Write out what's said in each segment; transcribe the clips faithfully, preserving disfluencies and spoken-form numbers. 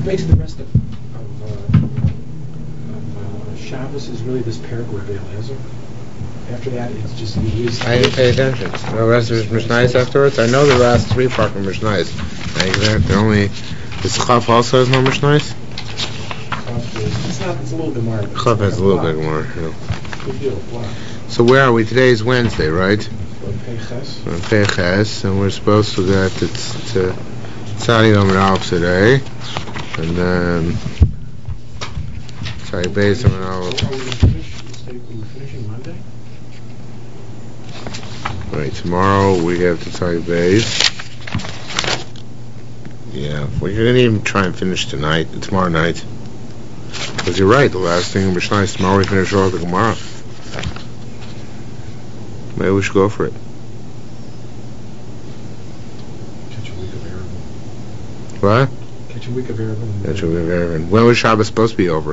Basically, the rest of, of, uh, of uh, Shabbos is really this parak with Eliezer. After that, it's just... It's I didn't pay attention. The rest of his Mishnayos afterwards? I know the last three part of Mishnayos. They're only... The Chaf also has no Mishnayos? It's not, it's a little bit more. Chaf has a little bit more, yeah. Good deal, wow. So where are we? Today is Wednesday, right? Peches. Peches, and we're supposed to get to Tzadi Yom Rav today, and then Tzadi Beis Yom Rav. Are we finishing Monday? Right, tomorrow we have to Tzadi Beis. Yeah, we're gonna even try and finish tonight, tomorrow night. Because you're right, the last thing in Mishnah is tomorrow we finish all the Gemara. Maybe we should go for it. Catch a week of Erevin. What? Catch a week of Erevin. Catch a week of Erevin. When was Shabbos supposed to be over?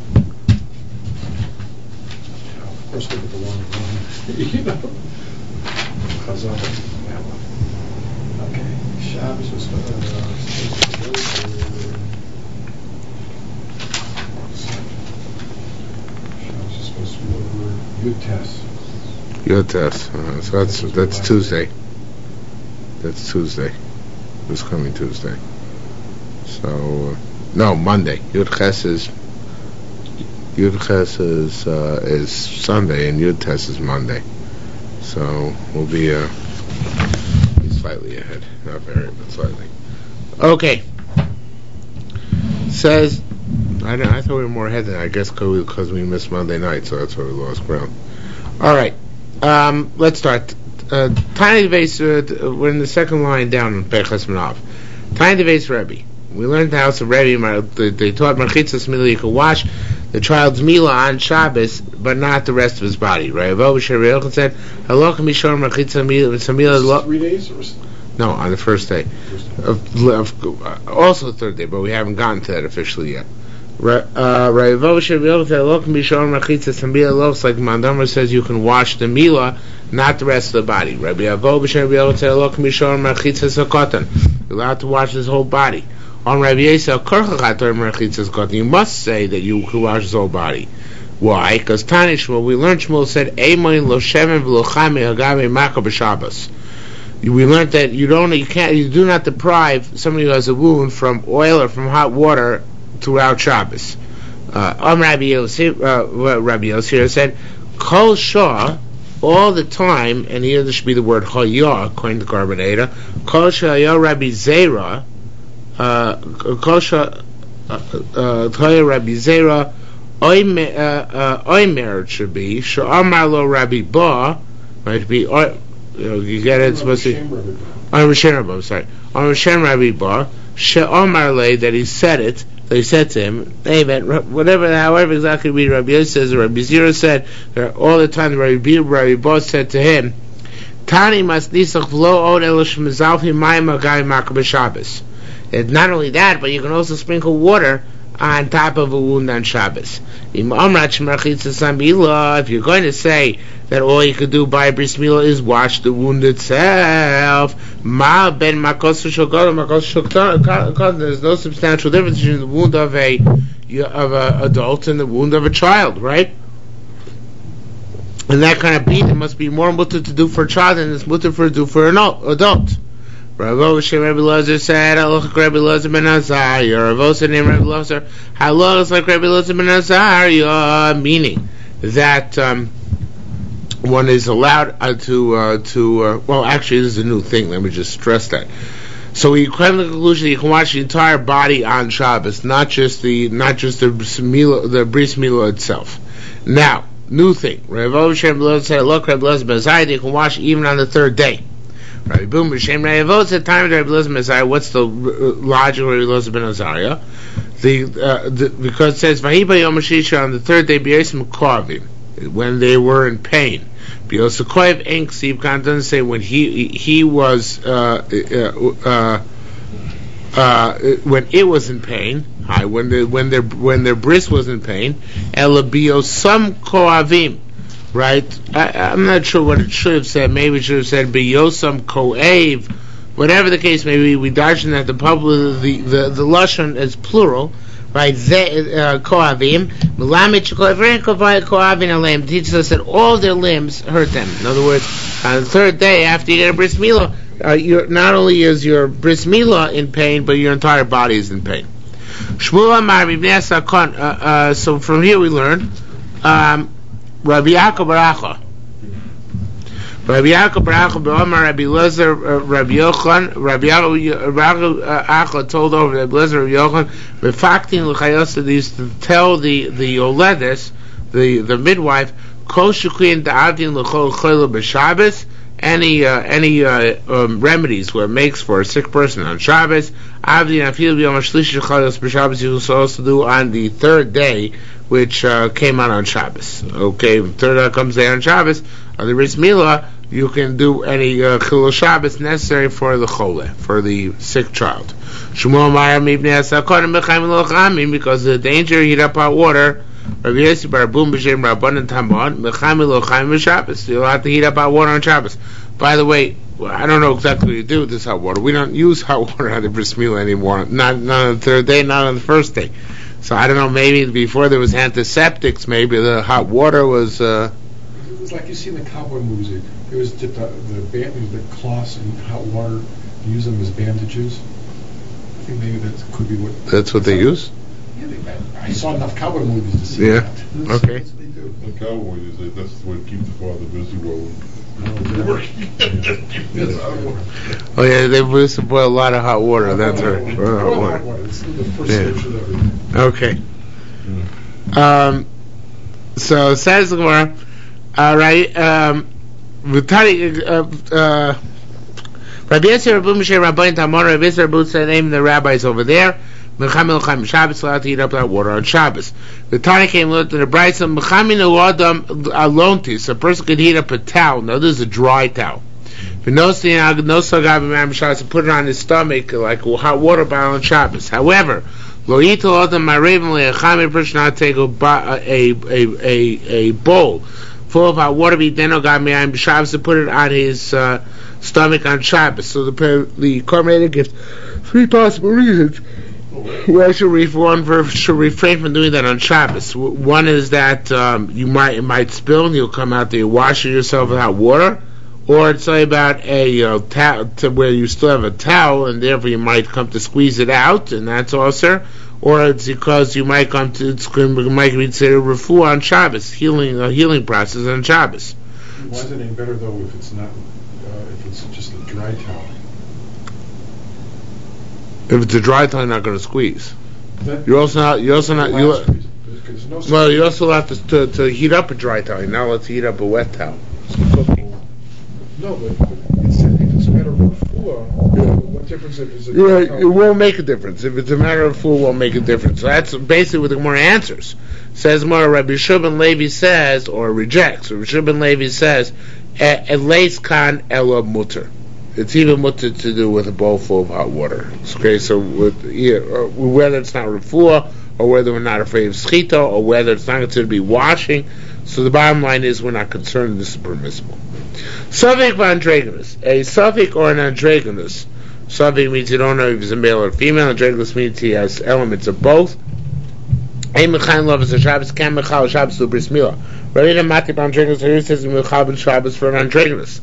First look at the long run. You know? Chazal. Okay. Shabbos was supposed to be over. Shabbos is supposed to be over. Yud Tes. Yud Tes. Uh, so that's that's Tuesday. That's Tuesday. This coming Tuesday. So uh, no, Monday. Yud Tes is Yud Tes is uh, is Sunday, and Yud Tes is Monday. So we'll be uh, be slightly ahead, not very, but slightly. Okay. Says I don't, I thought we were more ahead than that. I guess because we, we missed Monday night, so that's why we lost ground. All right. Um, let's start. Uh, Tiny Deves, uh, we're in the second line down on Peches Manav. Tiny Deves Rebbe. We learned the house of Rebbe. They, they taught Marchitzas Mila. You can wash the child's Mila on Shabbos, but not the rest of his body. Right? Rabbi Sheri said, "Hello, can be shown Marchitzas Mila." Three days or? No, on the first day. Of, of, also the third day, but we haven't gotten to that officially yet. Rabbi Sheri said, "Hello, can be shown Marchitzas Mila." Looks like Mandamar says you can wash the Mila, not the rest of the body. Rabbi Sheri said, "Hello, can be shown Marchitzas Hakotan." You're allowed to wash his whole body. On Rabbi Yisrael, you must say that you can wash his whole body. Why? Because Tani Shmuel, we learned Shmuel said, "Eimoin lo shemen v'lo chame hagame maka b'Shabbos." We learned that you don't, you can't, you do not deprive somebody who has a wound from oil or from hot water throughout Shabbos. Uh, um, Rabbi Yosef, uh, Rabbi Yosef said, "Kol shah." All the time, and here there should be the word Hayah, according to Carbonata. Kol shah Rabbi Zera. Kol shah Hayah Rabbi Zera. Oimer it should be. Sha'amar lo Rabbi Ba. Might be. You get it? It's supposed to be. On Rishen Rabbi. Sorry. On Rishen Rabbi Ba. Sha'amar le that he said it. They said to him, hey man, whatever, however exactly we Rabbi Yosef says, or Rabbi Zera said, all the time Rabbi Rabbi Boss said to him, Tani mas nisach v'lo od elish mezalfi mayim agai makab Shabbos. Not only that, but you can also sprinkle water on top of a wound on Shabbos. If you're going to say that all you could do by bris milah is wash the wound itself, ma ben makos shogad makos shogad, there's no substantial difference between the wound of a of an adult and the wound of a child, right? And that kind of beat, it must be more mutter to do for a child than it's mutter for to do for an adult. Rav Osher Rabbi Lazar said, "Halach Rabbi Lazar ben Azariah." Rav Osher named Rabbi Lazar, "Halach is like Rabbi Lazar ben Azariah," meaning that um, one is allowed uh, to uh, to. Uh, well, actually, this is a new thing. Let me just stress that. So we come to the conclusion that you can wash the entire body on Shabbos, not just the not just the mila, the bris milah itself. Now, new thing. Rav Osher Rabbi Lazar said, "Halach Rabbi Lazar ben Azariah." You can wash even on the third day. Rabbi Boom B'Shem Rayavot said, "Time of Rabbi Elazar ben Azariah." What's the logic of Rabbi Elazar ben Azariah? The, uh, the because it says Vahiba Yom Hashisha on the third day B'Yosem Kovim when they were in pain. B'Yosem Koviv Enk Siv Khan doesn't say when he he was uh, uh, uh, uh, when it was in pain. Hi, when the when their when their bris was in pain. Ela B'Yosem Koavim. Right? I, I'm not sure what it should have said. Maybe it should have said B'Yosam Ko'ev whatever the case may be, we darshan that the public, the the, the lashon is plural, right? Ze koavim, melamed shekoavim koavim aleim teaches us that all their limbs hurt them. In other words, on the third day after you get a bris milah, uh, you're, not only is your bris milah in pain, but your entire body is in pain. Shmuel Amar Ibn Sakon. So from here we learn um, Rabbi Yaakov Baracha. Rabbi Yaakov Baracha B'Omar Rabbi Lezer Rabbi Yochanan Rabbi Yaakov told over Rabbi Lezer Rabbi Yochanan Refacting l'chayos, they used to tell the the Oledes, the the midwife, Kol Shukin Da'avdin l'chol choyle b'Shabbos. Any uh, any uh, um, remedies where it makes for a sick person on Shabbos, Avdi Nafil B'Yom HaShlishi Chalos b'Shabbos, you will also do on the third day, which uh, came out on Shabbos. Okay, third day comes day on Shabbos. On the Bris Milah, you can do any uh, Chilul Shabbos necessary for the Chole, for the sick child. Shmuel Ma'ar Mibnei Asakon Mechaim Lochami, because of the danger, heat up hot water. Rabbi Yossi Bar Abum B'Shem Rabbanan Tamon Mechaim Lochami B'Shabbos. You'll have to heat up hot water on Shabbos. By the way, I don't know exactly what you do with this hot water. We don't use hot water on the Bris Milah anymore. Not, not on the third day, not on the first day. So I don't know, maybe before there was antiseptics, maybe the hot water was... Uh, it was like you see in the cowboy movies. It, it was just the, the, band, the cloths and hot water, you use them as bandages. I think maybe that could be what... That's what they use? Yeah, they, I saw enough cowboy movies to see yeah. that. Yeah, okay. That's what they do. The cowboys, they, that's what keeps the father busy while oh yeah, they used to boil a lot of hot water. Oh, that's right. Hot water. Hot water. water. It's the first yeah. stage of everything. Okay. Yeah. Um. So it says the Gemara. All right. Um. V'tani. Uh. Rabbi Yossi Rabbi Moshe Rabbein Tamar Rabbi Yossi Rabbi said name the rabbis over there. Mechamil Chaim Shabbos, allowed to heat up that water on Shabbos. The Tana came looked at the Brisa. Mechamil Adam Alontis. A person could heat up a towel. Now this is a dry towel. No to put it on his stomach like a hot water bottle on Shabbos. However, Lo Yitel Adam Ma'arevim LeChamil, a person not take a a a a bowl full of hot water. Be Deno Gam Me'ayim Shabbos to put it on his uh, stomach on Shabbos. So the the Korban gives three possible reasons why should one should refrain from doing that on Shabbos. One is that um, you might it might spill and you'll come out there washing yourself with hot water, or it's like about a uh, towel to where you still have a towel and therefore you might come to squeeze it out, and that's also, or it's because you might come to it's it might be considered refuah on Shabbos, healing a healing process on Shabbos. Why is it any better though if it's not uh, if it's just a dry towel? If it's a dry towel, you're not going to squeeze. That you're also not. You're also not. You, no well, you also have to, to to heat up a dry towel. Now let's heat up a wet towel. No, but, but it's, if it's a matter of refuah, yeah. What difference if it's a dry right, towel? it won't make a difference. If it's a matter of food, it won't make a difference. So that's basically what the Gemara answers. Says more. Rabbi Shubin Levi says or rejects. Rabbi Shubin Levi says, "Eleis kan ela mutter." It's even mutter to do with a bowl full of hot water. Okay, so with, yeah, whether it's not refuah, or whether we're not afraid of schita, or whether it's not considered to be washing, so the bottom line is we're not concerned this is permissible. Suffolk androgynous. A suffix or an androgynous. Suffix means you don't know if he's a male or female. Androgynous means he has elements of both. A mechaim love is a Shabbos, can mechal Shabbos to bris milah. Ready to matip androgynous, here it says mechal ben Shabbos for an androgynous.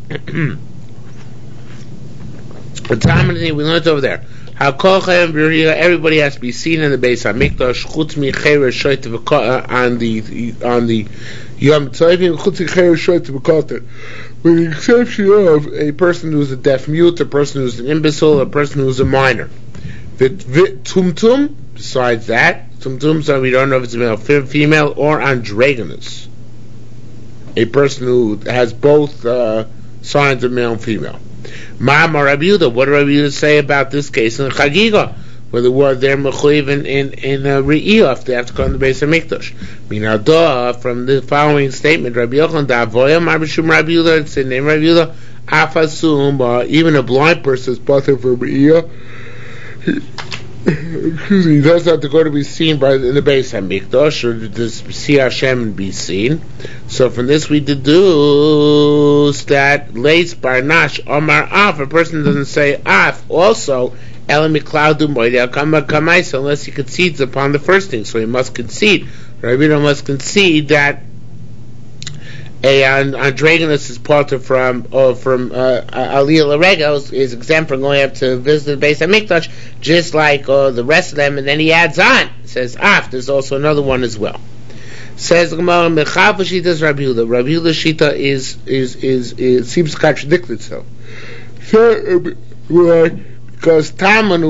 The time and we learned over there. How everybody has to be seen in the base of Mikdash chutz micheres shoyt on the on the Yom Tovim chutz micheres shoyt v'koter, with the exception of a person who's a deaf mute, a person who's an imbecile, a person who's a minor. Tumtum. Besides that, tumtum, so we don't know if it's a male, female, or androgynous. A person who has both uh, signs of male and female. Ma'amar Rabbi Yehuda, what did Rabbi Yehuda say about this case in Chagiga, where the word they're mechuyev in in, in uh, Re'iyah if they have to come to the base of Mikdash? Minadah, from the following statement, Rabbi Yochanan Da'avoya Marbishum Rabbi Yehuda, it's the name Rabbi Yehuda, Afasum, uh, even a blind person is bothered for Re'iyah. excuse me, he doesn't have to go to be seen by the, the Beis Hamikdash, or to see Hashem and be seen. So from this we deduce that Leis Barnash Omar Af, a person doesn't say Af, also Elam Miklaudu Moidei Kama Kamaisa, unless he concedes upon the first thing. So he must concede. Rabbi must concede that a androgynous is part of from uh, from uh, Aliyah Larega is, is exempt from going up to visit the Beis Hamikdash, just like uh, the rest of them, and then he adds on. He says, "Af, there's also another one as well." Says the Gemara, "Mechav Shita Rabbi Yehuda." Rabbi Yehuda Shita is is is is seems to contradict itself. So, because Taman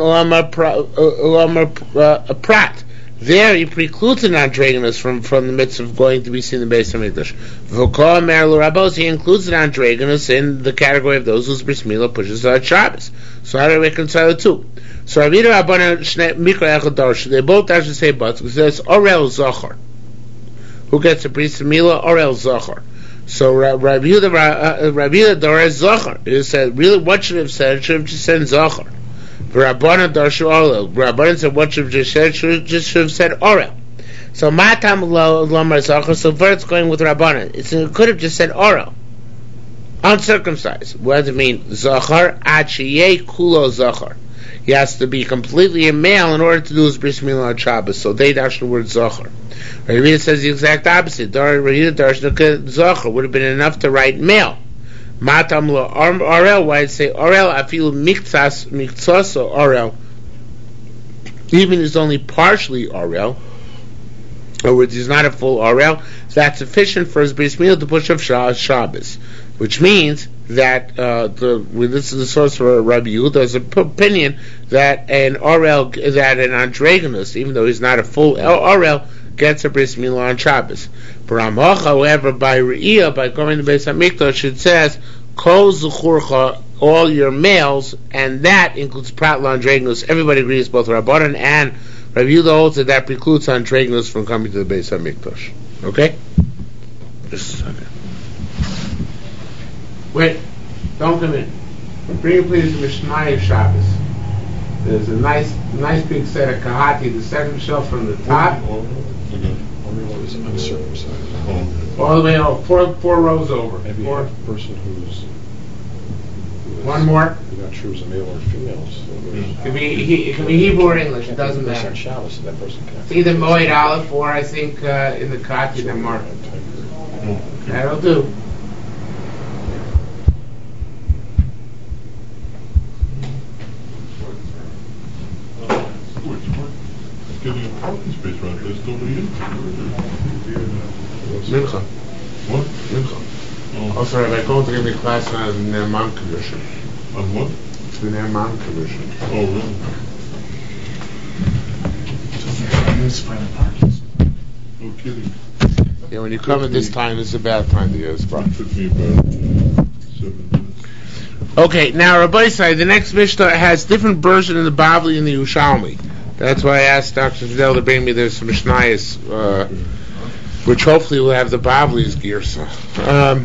Ulamar Prat. There he precludes an androgynous from, from the midst of going to be seen in the Beis Hamikdash. V'kol Mer L'Rabos, he includes an androgynous in the category of those whose bris milah pushes out Shabbos. So how do we reconcile the two? So Rabbi Rabbanan Shnei Mikra Echad Darsh, they both actually say but, because there's Orel Zachar. Who gets a bris milah? Orel Zachar. So Rabbi Yehuda Rabbi Yehuda Dores Zachar. He said, really, what should have said? It should have just said Zachar. Rabbanan Darshu Orel. Rabbanan said what should have just said? Should just should have said Orel. So Matam Lomar Zachar. So far it's going with Rabbanan. It could have just said Orel, uncircumcised. What does it mean? Zachar Achiyeh Kulo Zachar. He has to be completely a male in order to do his bris milah on Shabbos. So they dash the word Zachar. Rabbi says the exact opposite. Rabbi Darshu Zachar would have been enough to write male. Matam lo Orel, why it say Orel, I feel miktsas, miktsaso Orel, even if it's only partially Orel, or which is not a full Orel, that's sufficient for his bris milah to push off Shabbos, which means that, uh, the, well, this is the source for Rabbi Yehuda, there's an opinion that an Orel, that an androgynous, even though he's not a full Orel, gets a bris milah on Shabbos. Ramach, however, by Re'iyah, by going to Beis Hamikdash, it says, Kol Zuchurcha, all your males, and that includes Prat Androgynous. Everybody agrees, both Rabbanan and Rabbi Yehuda holds that that precludes Androgynous from coming to the Beis Hamikdash. Okay? Just a second. Wait, don't come in. Bring please Mishnah Shabbos. There's a nice, nice big set of Kahati, the second shelf from the top. Is uncircumcised. Oh. All the way over, four, four rows over. Maybe Four. a person who's, who is, One more. you're not sure is a male or female. So there's- It could be he, it could be Hebrew or English. It doesn't That's matter. on Shabbos, so that person can. It's either Moed Aleph or I think uh, in the Kahati the mark. That'll do. Getting a parking space right there, still be Mincha. What? Mincha. Oh. Oh, sorry, I'm going to give me a class on the Ne'eman Commission. On what? The Ne'eman Commission. Oh, really? No kidding. Yeah, when you come at this time, it's a bad time to get a spot. It took me about uh, seven minutes. Okay, now Rabbi Say, the next Mishnah has different version in the Bavli and the Yerushalmi. That's why I asked Doctor Fidel to bring me this Mishnayos, uh, which hopefully will have the Bavli's Girsa. Um,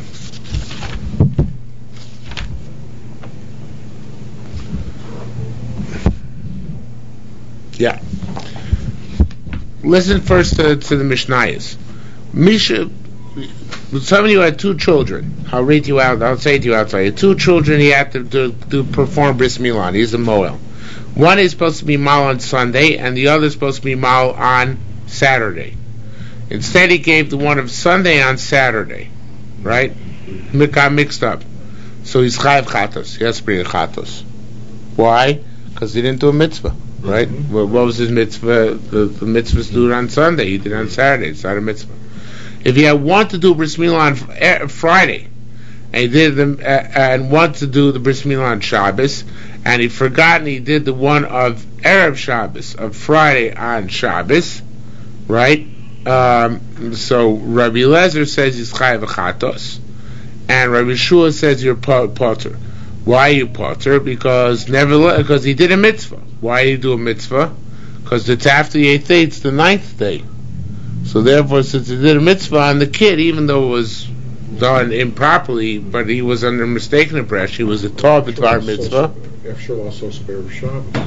yeah. Listen first to, to the Mishnayos. Misha, some of you had two children. I'll read you out. I'll say to you outside. Two children he had to, to, to perform bris milah. He's a moel. One is supposed to be mal on Sunday, and the other is supposed to be mal on Saturday. Instead, he gave the one of Sunday on Saturday, right? Got mixed up. So he's chayav chatos. He has to bring a chatos. Why? Because he didn't do a mitzvah, right? Mm-hmm. Well, what was his mitzvah? The, the mitzvah's due on Sunday. He did it on Saturday. It's not a mitzvah. If he had wanted to do bris milah on Friday, and he did them, uh, and wanted to do the bris milah on Shabbos, and he forgot and he did the one of Erev Shabbos, of Friday on Shabbos, right? Um, so Rabbi Lezer says he's chayav chatos, and Rabbi Shua says you're potter. Why are you potter? Because never, because he did a mitzvah. Why did he do a mitzvah? Because it's after the eighth day, it's the ninth day. So therefore, since he did a mitzvah on the kid, even though it was done improperly, but he was under mistaken impression, he was a Torah b'dvar mitzvah. After also spare Shabbos.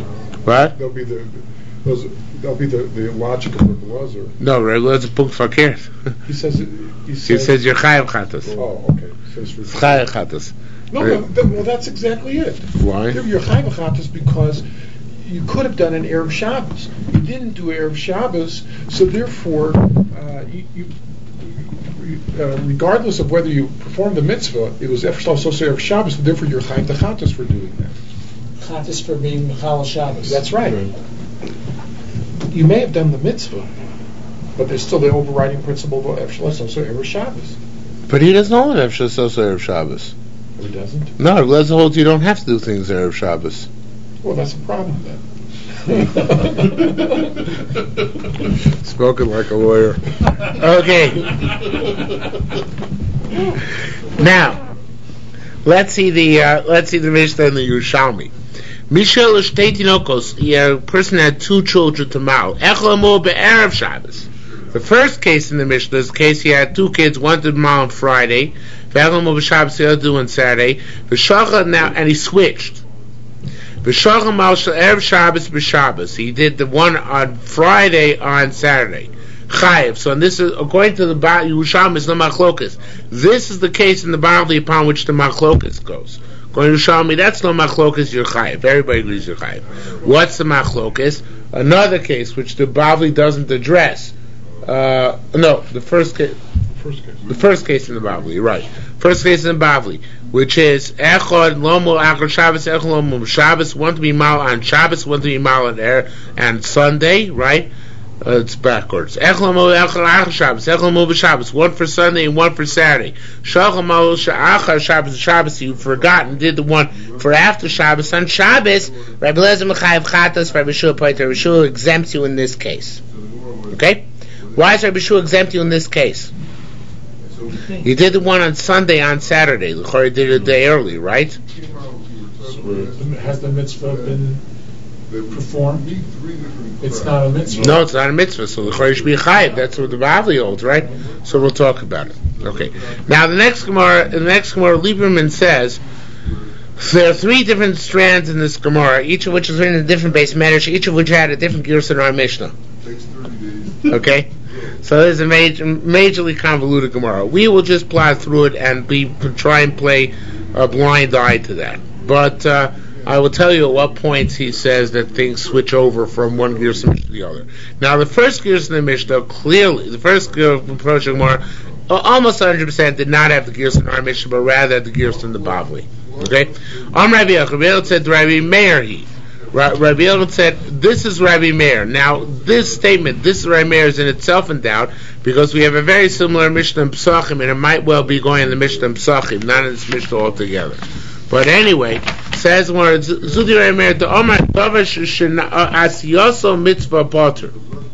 What? They'll be the those. They'll be the, the logic of Rebbe Elazar. No, Rebbe Elazar punkt verkehrt. He says it, he says. He says you're chayav chatas. Oh, okay. He says It's chayav chatas. No, no, th- well, that's exactly it. Why? You're chayav chatas because you could have done an Erev Shabbos. You didn't do Erev Shabbos, so therefore, uh, you, you, you uh, regardless of whether you performed the mitzvah, it was also Erev Shabbos, and therefore you're chayav chatas for doing that. Chatas for being Mechal Shabbos. That's right. right. You may have done the mitzvah, but there's still the overriding principle of Efshel also Erev Shabbos. But he doesn't hold Efshel also Erev Shabbos. Or he doesn't? No, Rebbe Elazar holds you don't have to do things Erev Shabbos. Well, that's a problem then. Spoken like a lawyer. Okay. Now, let's see the uh, let's see the Mishnah and the Yerushalmi. Mishel Shteitinokos, a person had two children to mal. Echlamu be'erev Shabbos. The first case in the Mishnah is the case he had two kids, one to mal on Friday, Echlamu b'Shabbos, the other on Saturday. V'shacha now, and he switched. V'shacha mal shel erev Shabbos b'Shabbos. He did the one on Friday on Saturday. Chayev. So, and this is according to the ba- Yerushalmi, is the machlokas. This is the case in the Bavli upon which the machlokas goes. Going to show me that's no machlokas, you're chayiv. Everybody agrees you're chayiv. What's the machlokas? Another case which the Bavli doesn't address. Uh, no, the first case. First case. The first case in the Bavli, you're right. First case in the Bavli, which is echad lomo achar Shabbos, echad lomo Shabbos, one to be mal on Shabbos, one to be mal on air and Sunday, right? Uh, it's backwards. Echlamu echal achar Shabbos, echlamu b'Shabbos, one for Sunday and one for Saturday. Shachlamu achar Shabbos, Shabbos, you've forgotten, did the one for after Shabbos. On Shabbos, Rabbi Elazar Mechayev Chatas, Rabbi Shua Poiter, Rabbi Shua exempts you in this case. Okay? Why is Rabbi Shua exempt you in this case? You did the one on Sunday on Saturday. L'chorei did it a day early, right? Has the mitzvah been performed? It's not a mitzvah. No, it's not a mitzvah. So the L'chorei should be chayiv. That's what the Bavli holds, right? So we'll talk about it. Okay. Now the next Gemara, the next Gemara, Lieberman says there are three different strands in this Gemara, each of which is written in a different base matter, each of which had a different girsa in our Mishnah. Okay. So this is a major, majorly convoluted Gemara. We will just plow through it and be try and play a blind eye to that. But uh, I will tell you at what points he says that things switch over from one Gersa to the other. Now, the first Gersa in the Mishnah, clearly, the first approach of Gemara, almost one hundred percent did not have the Gersa in our Mishnah, but rather had the Gersa in the Bavli. Okay? Am Rabbi Yochanan said to Rabbi Meir he. Rabbi Yochanan said, this is Rabbi Meir. Now, this statement, this is Rabbi Meir, is in itself in doubt, because we have a very similar Mishnah in Pesachim, and it might well be going in the Mishnah in Pesachim, not in this Mishnah altogether. But anyway, says one, Zudi Rabbi Meir, the Omar Tavash Asiyoso Mitzvah Potter.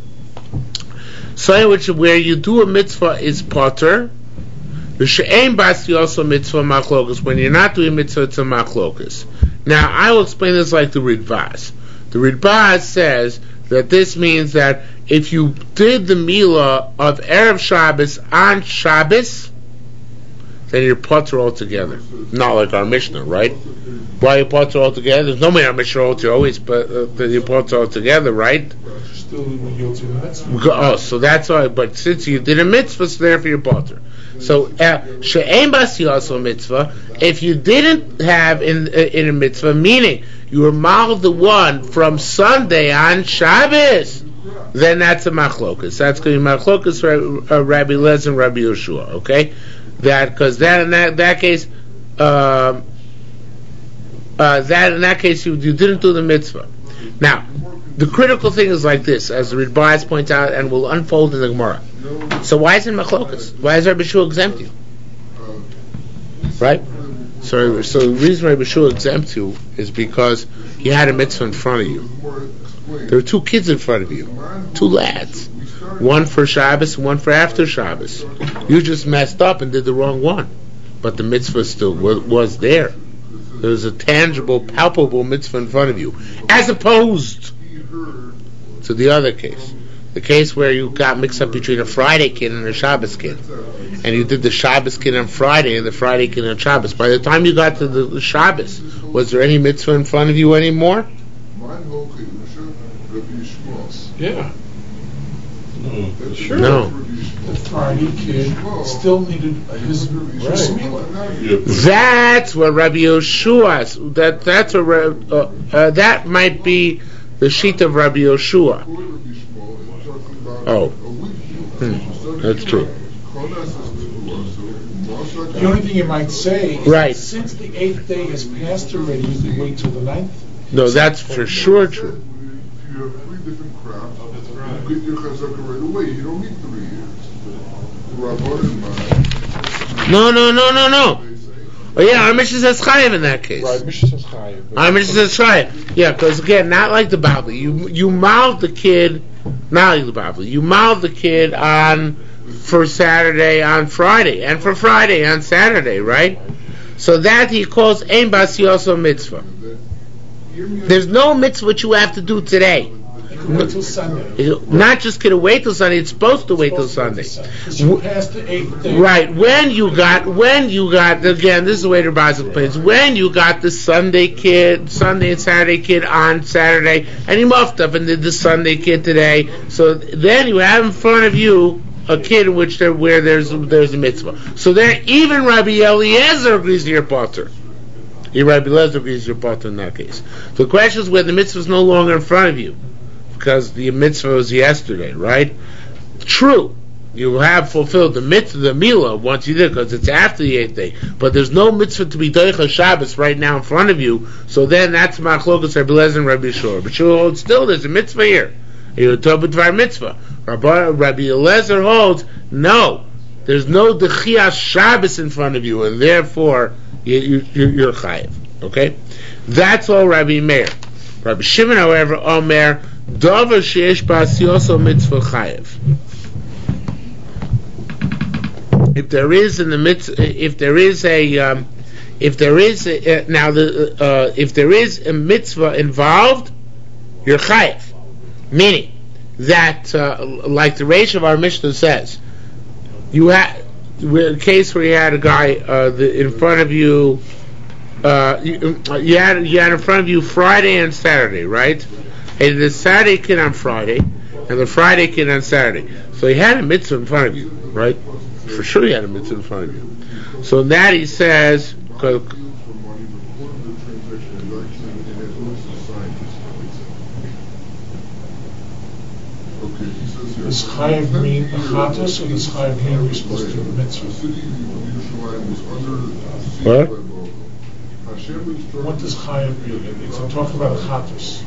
So, which where you do a mitzvah is Potter, V'she'ein Basiyoso Mitzvah Machlokas. When you're not doing mitzvah, it's a Machlokas. Now, I will explain this like the Ridbaz. The Ridbaz says that this means that if you did the Milah of Erev Shabbos on Shabbos, then you're potter altogether. Not like our Mishnah, right? Why you potter altogether? There's no way our Mishnah holds you always, but uh, you potter altogether, right? Still yield to the mitzvah. Oh, so that's why. But since you did a mitzvah, so therefore you're potter. So, she'ein basiyoso mitzvah, if you didn't have in in a mitzvah, meaning you were mal the one from Sunday on Shabbos, then that's a machlokas. That's going to be machlokas for uh, Rabbi Elazar and Rabbi Yehoshua. Okay, that because that in that that case, uh, uh, that in that case you, you didn't do the mitzvah. Now, the critical thing is like this, as the Ridbaz points out, and will unfold in the Gemara. So why is it machlokas? Why is Rabbi Shua exempt you? Right? So, so the reason Rabbi Shua exempts you is because he had a mitzvah in front of you. There were two kids in front of you, two lads, one for Shabbos and one for after Shabbos. You just messed up and did the wrong one, but the mitzvah still was, was there. There was a tangible, palpable mitzvah in front of you, as opposed to the other case. The case where you got mixed up between a Friday kid and a Shabbos kid. And you did the Shabbos kid on Friday and the Friday kid on Shabbos. By the time you got to the, the Shabbos, was there any mitzvah in front of you anymore? Yeah. No. Sure. No. The Friday kid still needed his bris milah. Yeah. That's what Rabbi Yeshua. That that's a uh, uh, that might be the sheet of Rabbi Yeshua. Oh, hmm. That's true. The only thing you might say is Right. that since the eighth day has passed already, you can wait till the ninth. No, that's for sure true. If you have three different crops, you get your chazaka right away. You don't need three years. The Rabbanan, No, no, no, no, no. Oh yeah, our mission says chayiv in that case. Right, Mishnah says chayiv. Our mission says chayiv. Yeah, because again, not like the Bible. You you mouthed the kid, not like the Bible. You mouthed the kid on for Saturday on Friday, and for Friday on Saturday, right? So that he calls ein bas yoso mitzvah. There's no mitzvah which you have to do today. You can wait till Sunday. Not just gonna wait till Sunday. It's supposed to wait till Sunday. Because you passed the eighth day. Right. When you got, when you got, again, this is the way the Bible plays. When you got the Sunday kid, Sunday and Saturday kid on Saturday, and he muffed up and did the Sunday kid today. So then you have in front of you a kid in which there, where there's there's a mitzvah. So there, even Rabbi Eliezer agrees to your potter. Rabbi Eliezer agrees to your potter in that case. The question is where the mitzvah is no longer in front of you, because the mitzvah was yesterday, right? True, you have fulfilled the mitzvah, the milah, once you did, because it's after the eighth day. But there's no mitzvah to be doicha Shabbos right now in front of you. So then that's machlokas Rabbi Eliezer and Rabbi Shor. But you hold still, there's a mitzvah here. You're talking about mitzvah. Rabbi, Rabbi Eliezer holds no. There's no dechiyas Shabbos in front of you, and therefore you, you, you're, you're chayiv. Okay, that's all Rabbi Meir. Rabbi Shimon, however, Omer davar sheyesh bas yoso mitzvah chayiv. If there is in the mitzvah, if there is a, um, if there is a, uh, now the uh, if there is a mitzvah involved, you're chayiv. Meaning that, uh, like the Reish of our Mishnah says, you had a case where you had a guy uh, the, in front of you. Uh, you, you had you had in front of you Friday and Saturday, right? And the Saturday kid on Friday, and the Friday kid on Saturday. So he had a mitzvah in front of you, right? For sure, he had a mitzvah in front of you. So that he says. Does chayiv mean chatos, or does chayiv mean we're supposed to do the mitzvah? What? What does chayiv mean? It's talking about chatos.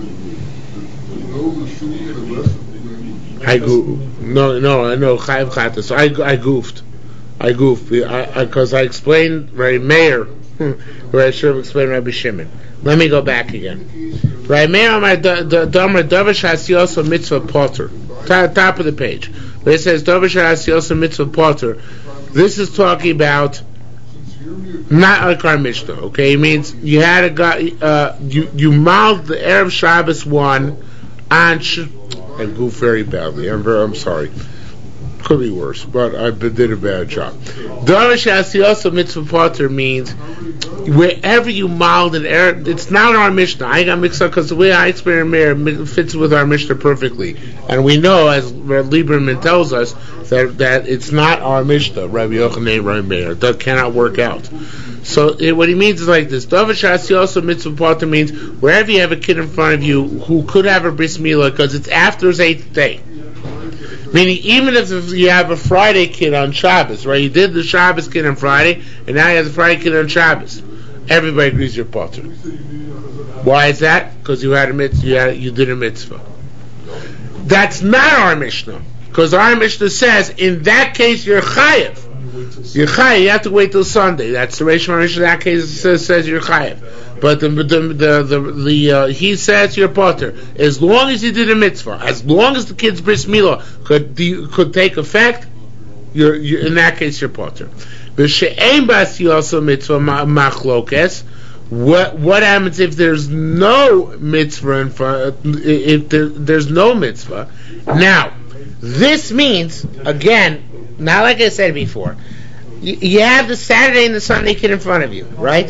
I go no no I know chayiv chatos. So I I goofed. I goofed because I, I, I explained Rabbi Meir where I should have explained Rabbi Shimon. Let me go back again. Rabbi Meir my davar davar also mitzvah potter. Top of the page where it says davar also mitzvah potter. This is talking about not like our Mishnah. Okay, it means you had a guy. Uh, you you mouthed the Erev Shabbos one on. Sh- I goofed very badly. I'm very. I'm sorry. Could be worse, but I did a bad job. Davar also mitzvah potter means wherever you mouthed an Erev. It's not our Mishnah. I got mixed up because the way I explain Meir fits with our Mishnah perfectly, and we know as Lieberman tells us that that it's not our Mishnah. Rabbi Yochanan, Rabbi Meir. That cannot work out. So it, what he means is like this: Davar shasi also mitzvah potter means wherever you have a kid in front of you who could have a bris milah because it's after his eighth day. Meaning, even if you have a Friday kid on Shabbos, right? You did the Shabbos kid on Friday, and now you have the Friday kid on Shabbos. Everybody agrees you're potter. Why is that? Because you had a mitzvah. You, had, you did a mitzvah. That's not our Mishnah, because our Mishnah says in that case you're chayiv. You're chayiv. You have to wait till Sunday. That's the Reish Mishnah. In that case, it says, says you're chayiv. But the the the, the, the uh, he says you're potter as long as you did a mitzvah, as long as the kid's bris milah could could take effect. You're, you're in that case you're potter. B'she'ein bas also mitzvah machlokes. What what happens if there's no mitzvah in front? If there, there's no mitzvah, now this means again, not like I said before. You, you have the Saturday and the Sunday kid in front of you, right?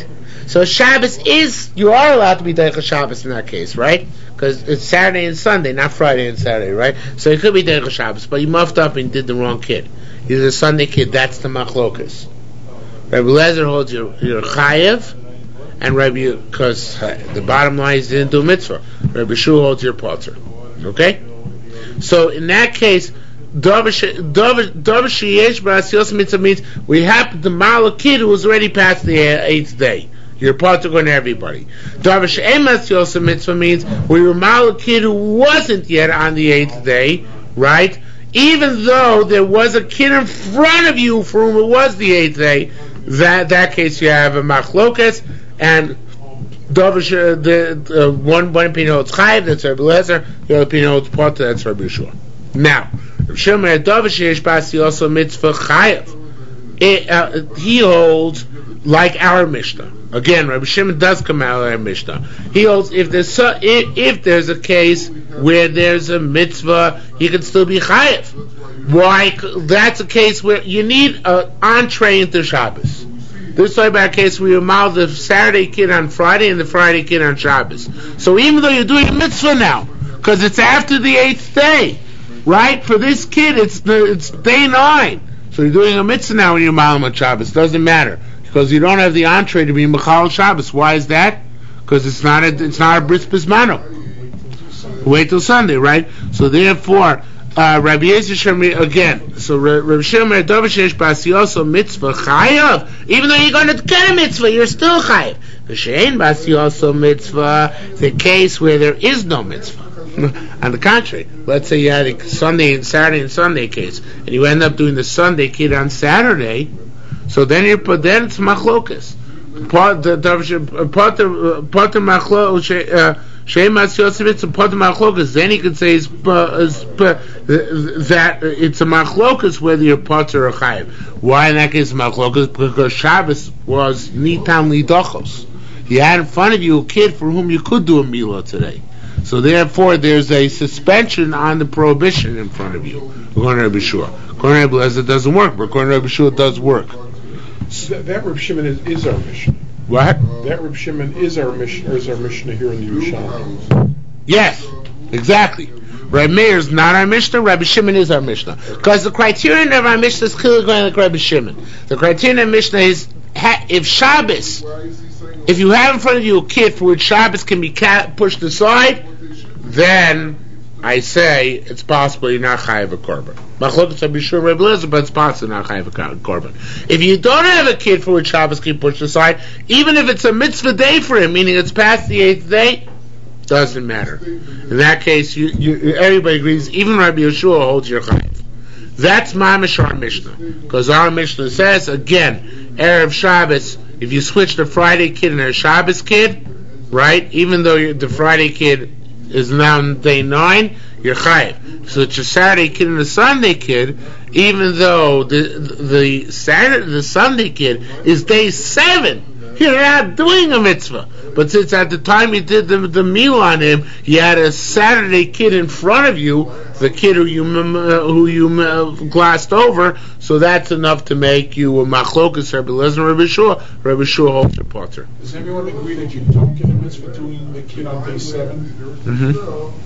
So Shabbos is, you are allowed to be Deicha Shabbos in that case, right? Because it's Saturday and Sunday, not Friday and Saturday, right? So it could be Deicha Shabbos, but you muffed up and did the wrong kid. You're the Sunday kid, that's the Machlokas. Rabbi Lezer holds your, your Chayev, and Rabbi, because uh, the bottom line is you didn't do mitzvah. Rabbi Shua holds your Potter. Okay? So in that case, Darvish Yesh B'Asiyos Mitzvah means we happen to mal a kid who was already past the eighth day. You're Potter going to everybody. Darvish Em Asiyos Mitzvah means we were mal a kid who wasn't yet on the eighth day, right? Even though there was a kid in front of you for whom it was the eighth day, that that case you have a machlokas, and Darvish, uh, the uh, one one opinion holds Chayev, that's Rabbi Lezer, the other opinion holds Potter, that's Rabbi Yeshua. Now, Shemar Darvish Yesh Basi also mitzvah Chayev. He holds like our Mishnah. Again, Rabbi Shimon does come out of our Mishnah. He holds if there's so, if, if there's a case where there's a mitzvah, he can still be Chayev. Why? That's a case where you need an entree into Shabbos. This is about a case where you mouth the Saturday kid on Friday and the Friday kid on Shabbos. So even though you're doing a mitzvah now, because it's after the eighth day, right? For this kid, it's the, it's day nine. So you're doing a mitzvah now when you're mouth on Shabbos. Doesn't matter because you don't have the entree to be Mechal Shabbos. Why is that? Because it's not a it's not a bris bismano. Wait till Sunday, right? So therefore. Uh, Rabbi Yisrael again. So Rabbi Shimon Dovishesh Basiyoso mitzvah chayav. Even though you're going to get a mitzvah, you're still chayav. V'shein Basiyoso mitzvah, the case where there is no mitzvah. On the contrary, let's say you had a Sunday and Saturday and Sunday case, and you end up doing the Sunday kid on Saturday. So then you put then it's machlokas. Part the part the part the machlokas. Then he could say is, uh, is, uh, that it's a machlokas whether you're potter or chayiv. Why in that case machlokas? Because Shabbos was nitan lidachos. You had in front of you a kid for whom you could do a milah today. So therefore, there's a suspension on the prohibition in front of you. According to Rabbi Shua, according to Rabbi Lezer, it doesn't work, but according to Rabbi Shua, it does work. So that, that Reb Shimon is, is our mission. What? That Reb Shimon is our mission, or is our Mishnah here in the Yerushalmi? Yes, exactly. Rabbi Meir is not our Mishnah. Rabbi Shimon is our Mishnah. Because the criterion of our Mishnah is clearly going like Rabbi Shimon. The criterion of Mishnah is ha- if Shabbos, if you have in front of you a kid for which Shabbos can be ca- pushed aside, then I say it's possible you're not chayav a korban. Machlokas Rabbi Shua Rabbi Lezer, but it's possible you're not chayav a korban. If you don't have a kid for which Shabbos can be pushed aside, even if it's a mitzvah day for him, meaning it's past the eighth day, doesn't matter. In that case, you, you, everybody agrees. Even Rabbi Yeshua holds your chayav. That's mamish our Mishnah, because our Mishnah says again, erev Shabbos. If you switch the Friday kid and a Shabbos kid, right? Even though you're, the Friday kid is now day nine, you're chayiv. So it's a Saturday kid and a Sunday kid, even though the the Saturday the Sunday kid is day seven. You're not doing a mitzvah. But since at the time you did the, the meal on him, you had a Saturday kid in front of you, the kid who you uh, who you uh, glossed over, so that's enough to make you a machlokas Rabbi Lezer and Rabbi Shua. Rabbi Shua holds your potter. Does everyone agree that you don't get a mitzvah doing the kid on day seven? Mm-hmm.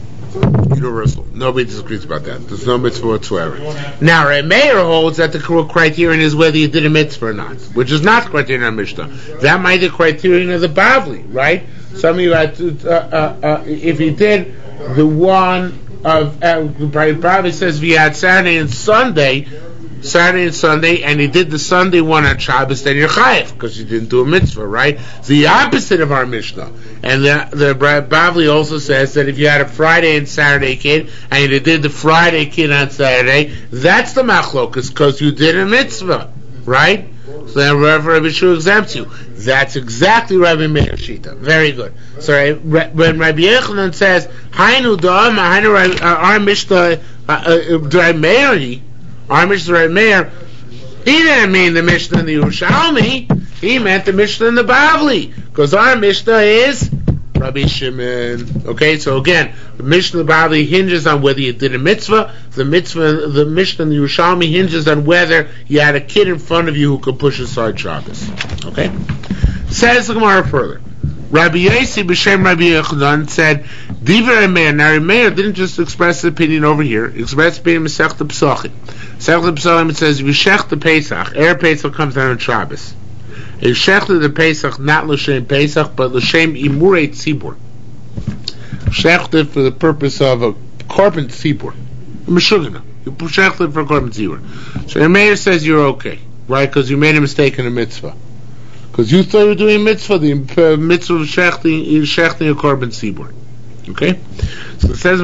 Universal. Nobody disagrees about that. There's no mitzvah whatsoever. Now, Rabbi Meir holds that the criterion is whether you did a mitzvah or not, which is not the criterion of Mishnah. That might be the criterion of the Bavli, right? Some of you had to, uh, uh, uh, if you did the one of, uh, Bavli says if you had Saturday and Sunday, Saturday and Sunday, and he did the Sunday one on Shabbos, then you're chayiv because you didn't do a mitzvah, right? It's the opposite of our Mishnah. And the, the Bavli also says that if you had a Friday and Saturday kid, and you did the Friday kid on Saturday, that's the machlokas because you did a mitzvah, right? So then Rabbi Shua exempts you. That's exactly Rabbi Meir Shita. Very good. So when Rabbi Yechanan says, Hainu da'am, Hainu our Mishnah, Rabbi Meir, our Mishnah Rabbi Meir, he didn't mean the Mishnah in the Yerushalmi, he meant the Mishnah in the Bavli, because our Mishnah is Rabbi Shimon. Okay, so again, the Mishnah in the Bavli hinges on whether you did a mitzvah, the mitzvah, the Mishnah in the Yerushalmi hinges on whether you had a kid in front of you who could push aside Shabbos. Okay? Says the Gemara further. Rabbi Yossi b'shem Rabbi Yochanan said, Divrei Meir. Now Rabbi Meir didn't just express his opinion over here. He expressed opinion in Masechta Pesachim. Masechta Pesachim, it says, V'shech the Pesach. Erev Pesach comes down on Shabbos. A shech the Pesach, not l'shem Pesach, but l'shem imurei tzibur. Shech for the purpose of a korban tzibur. Meshugana. You shech for a korban tzibur. So Rabbi Meir says you're okay, right? Because you made a mistake in a mitzvah. Because you thought you were doing mitzvah, the uh, mitzvah of shechting is shechting a korban tzibur. Okay? So it says,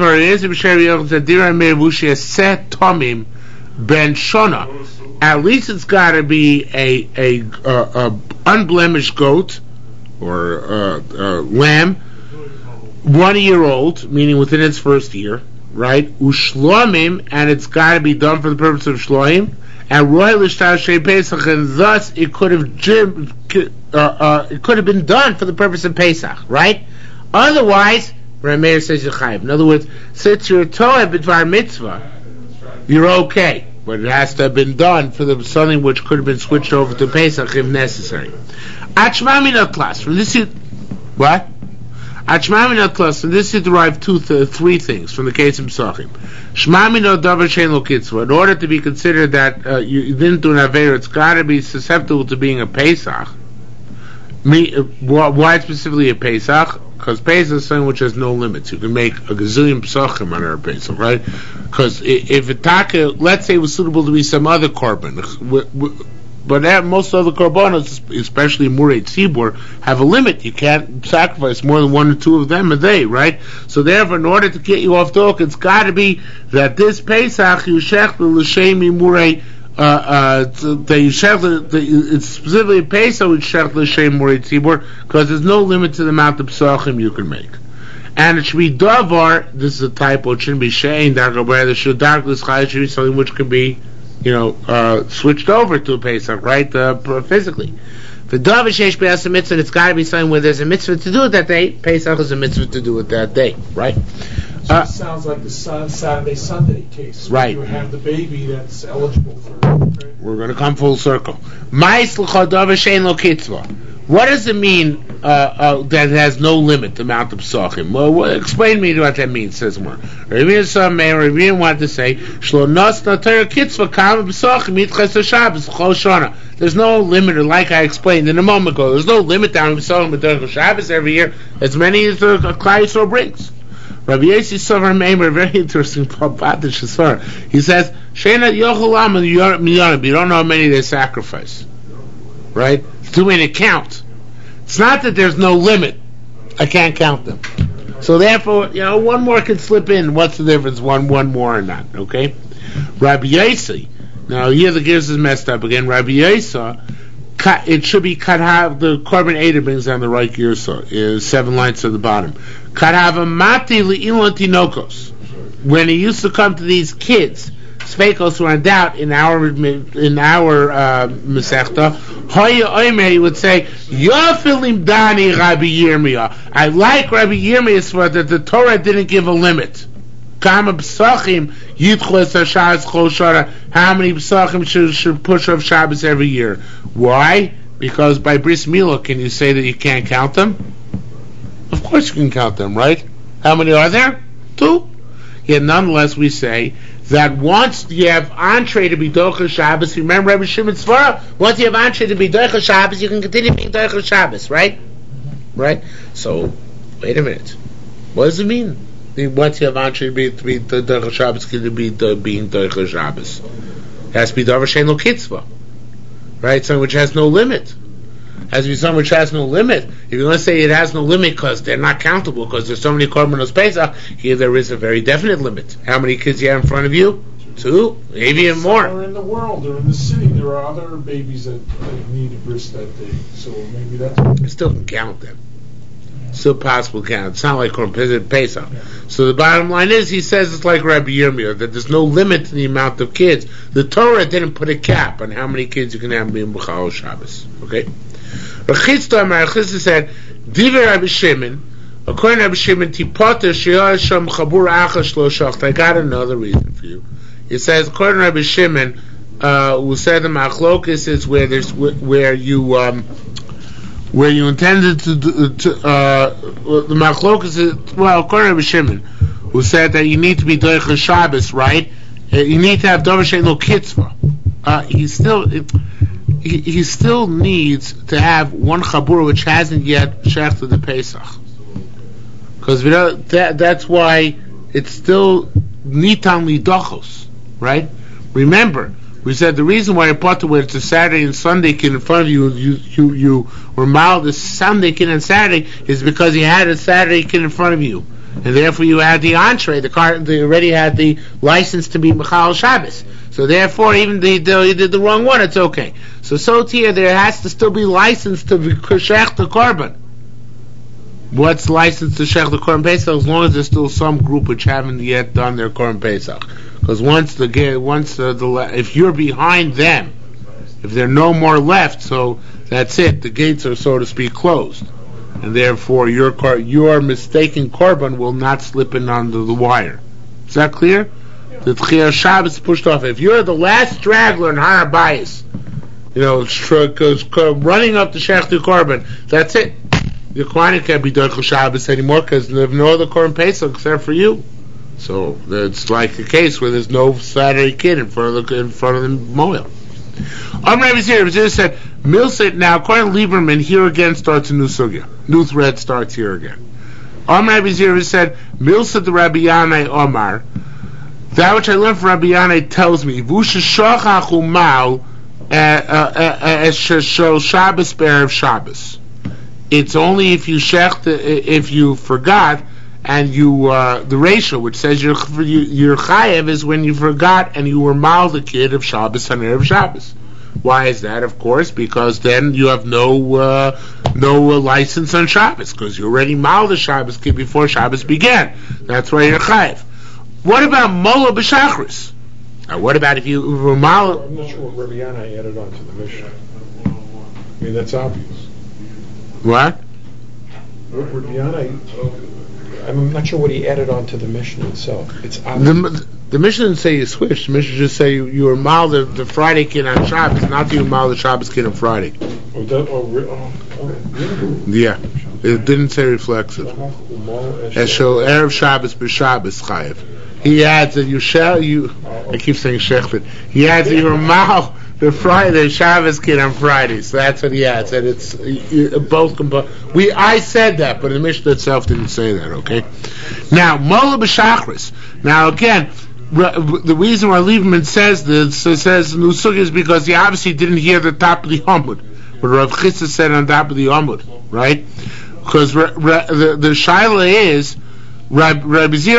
ben shona. At least it's got to be a a, a, a unblemished goat or a, a lamb, one year old, meaning within its first year, right? Ushlomim, and it's got to be done for the purpose of shloim. And roy l'shtar shei Pesach, and thus it could have uh, uh, it could have been done for the purpose of Pesach, right? Otherwise, Rabbi Meir says you're chayiv. In other words, since you're toeh b'dvar mitzvah, you're okay, but it has to have been done for the something which could have been switched over to Pesach if necessary. Achma min class from this you what? Achma min class from this you derive two th- three things from the case of Pesachim. Shma min davar shein lo kitzvah. In order to be considered that uh, you, you didn't do an aver, it's got to be susceptible to being a Pesach. Me, uh, why specifically a Pesach? Because Pesach is something which has no limits. You can make a gazillion Pesachim under a Pesach, right? Because if it taka, let's say it was suitable to be some other korban, but that, most other korbanos, especially Murei Tzibur, have a limit. You can't sacrifice more than one or two of them a day, right? So therefore, in order to get you off the hook, it's got to be that this Pesach you shech l'shemi Murei. Uh, uh, that you shech, it's specifically a Pesach which shech l'shem Murei Tzibur, because there's no limit to the amount of Pesachim you can make. And it should be davar. This is a typo. It shouldn't be shein darka, but it should dark l'schai. It should be something which can be, you know, uh, switched over to a Pesach, right? Uh, physically. The davar sheish be'as a mitzvah. It's got to be something where there's a mitzvah to do it that day. Pesach is a mitzvah to do it that day, right? So uh, it sounds like the sun, Saturday Sunday case. Right. You have the baby that's eligible for. Right? We're going to come full circle. What does it mean uh, uh, that it has no limit, the amount of psachim? Well, well, explain to me what that means, says more. Ravina wanted to say, there's no limit, like I explained in a moment ago, there's no limit down to psachim Shabbos every year, as many as the Klal Yisrael brings. Rabbi Yossi Sover Meimer, very interesting Shasar. He says, Sheina Yochalam and Miyanim, you don't know how many they sacrifice. Right? It's too many to count. It's not that there's no limit. I can't count them. So therefore, you know, one more can slip in. What's the difference? One one more or not? Okay? Rabbi Yossi, now here the gears is messed up again. Rabbi Yossi, it should be Kadhav, the Korban Eder brings down the right gear, so is seven lines at the bottom. Kadhava mati li'ilan tinokos. When he used to come to these kids, Spekos who are in doubt in our in our uh, Masechta, Hoya Omer, he would say, Yofilim Dani Rabbi Yirmiyah. I like Rabbi Yirmiyah's word that the Torah didn't give a limit. Kama Psachim Yitchos Hashaz Chol Shara. How many Psachim should, should push off Shabbos every year? Why? Because by Bris Milah, can you say that you can't count them? Of course you can count them, right? How many are there? Two. Yet nonetheless we say that once you have entree to be Dochel Shabbos, remember Rabbi Shimon Tzvara, once you have entree to be Dochel Shabbos, you can continue being Dochel Shabbos, right? Right? So, wait a minute. What does it mean? Once you have entree to be, to be Dochel Shabbos, can you be uh, being Dochel Shabbos? It has to be Davar Shein Lo Kitzvah. Right? Something which has no limit. Has to be something which has no limit. If you're going to say it has no limit because they're not countable, because there's so many Korbanos Pesach, here there is a very definite limit. How many kids you have in front of you? Two, maybe even more. Somewhere in the world or in the city, there are other babies that, that need a bris that day. So maybe that's. I still can count them. Still possible to count. It's not like Korban Pesach. Yeah. So the bottom line is, he says it's like Rabbi Yirmiyah, that there's no limit to the amount of kids. The Torah didn't put a cap on how many kids you can have in B'chal Shabbos. Okay? Rechitza Marachitza said, Diver Rabbi Shimon, according to Rabbi Shimon, Tipota Sheyah Sham Chabur Achash Lo Shacht. I got another reason for you. It says, according to Rabbi Shimon, uh, who said the Machlokes is where there's where you um, where you intended to do, to uh, the machlokas is, well, according to Rabbi Shimon, who said that you need to be doich Shabbos, right? Uh, you need to have davar she'eino kitzvah. Uh, he still it, he, he still needs to have one chabur which hasn't yet shechted the Pesach, because that that's why it's still nitan lidachos, right? Remember, we said the reason why you bought the way it's a Saturday and Sunday kid in front of you, you you you were mild the Sunday kid and Saturday is because you had a Saturday kid in front of you, and therefore you had the entree, the car, they already had the license to be Mechal Shabbos. So therefore, even though you did the wrong one, it's okay. So so here there has to still be license to be shech the korban. What's licensed to shech the korban Pesach? As long as there's still some group which haven't yet done their korban Pesach. Because once the once the, the if you're behind them, if there are no more left, so that's it. The gates are, so to speak, closed, and therefore your car, your mistaken korban will not slip in under the wire. Is that clear? The Tchiyah Shabbos is pushed off. If you're the last straggler in Har HaBayis, you know, running up the Shechti korban, that's it. Your Kohanim can't be Doich Shabbos anymore because there's no other korban Pesach except for you. So it's like a case where there's no Saturday kid in front of the in front of the Moel. I'm Rabbi Zir. Rabbi Zir said, Milsit, now according to Lieberman, here again starts a new sugya. New thread starts here again. I'm Rabbi Zir said, Milsit the Rabbi Yanai Omar, that which I learned from Rabbi Yanai tells me, Vusha Shochachu Mal as Shel Shabbos Be'erev Shabbos. It's only if you shecht, if you forgot, and you uh, the ratio which says your your chayev is when you forgot and you were mal the kid of Shabbos and Erev Shabbos. Why is that? Of course, because then you have no uh, no uh, license on Shabbos because you already mal the Shabbos kid before Shabbos began. That's why you're chayev. What about mola b'shachris? Now, what about if you were mal? I'm not sure what Rabbi Yanai added on to the Mishnah. I mean, that's obvious. What? Rabbi Yanai. I'm not sure what he added on to the Mishnah itself. It's obvious. The, the Mishnah didn't say you switched. The Mishnah just say you, you were mal the, the Friday kid on Shabbos, not you mal the Shabbos kid on Friday. Oh, that, oh, oh, oh, yeah, it didn't say reflexive. As shel Erev Shabbos b'Shabbos chayev. He adds that you shall you. I keep saying shechted. He adds that you were mal the Friday, the Shabbos kid on Friday. So that's what he adds. And it's you, both compo- We I said that, but the Mishnah itself didn't say that. Okay. Now mola b'shachris. Now again, re- the reason why Lieberman says this says nusug is because he obviously didn't hear the top of the Amud, what Rav Chisda said on top of the Amud, right? Because re- re- the the shaila is Rabbi Zira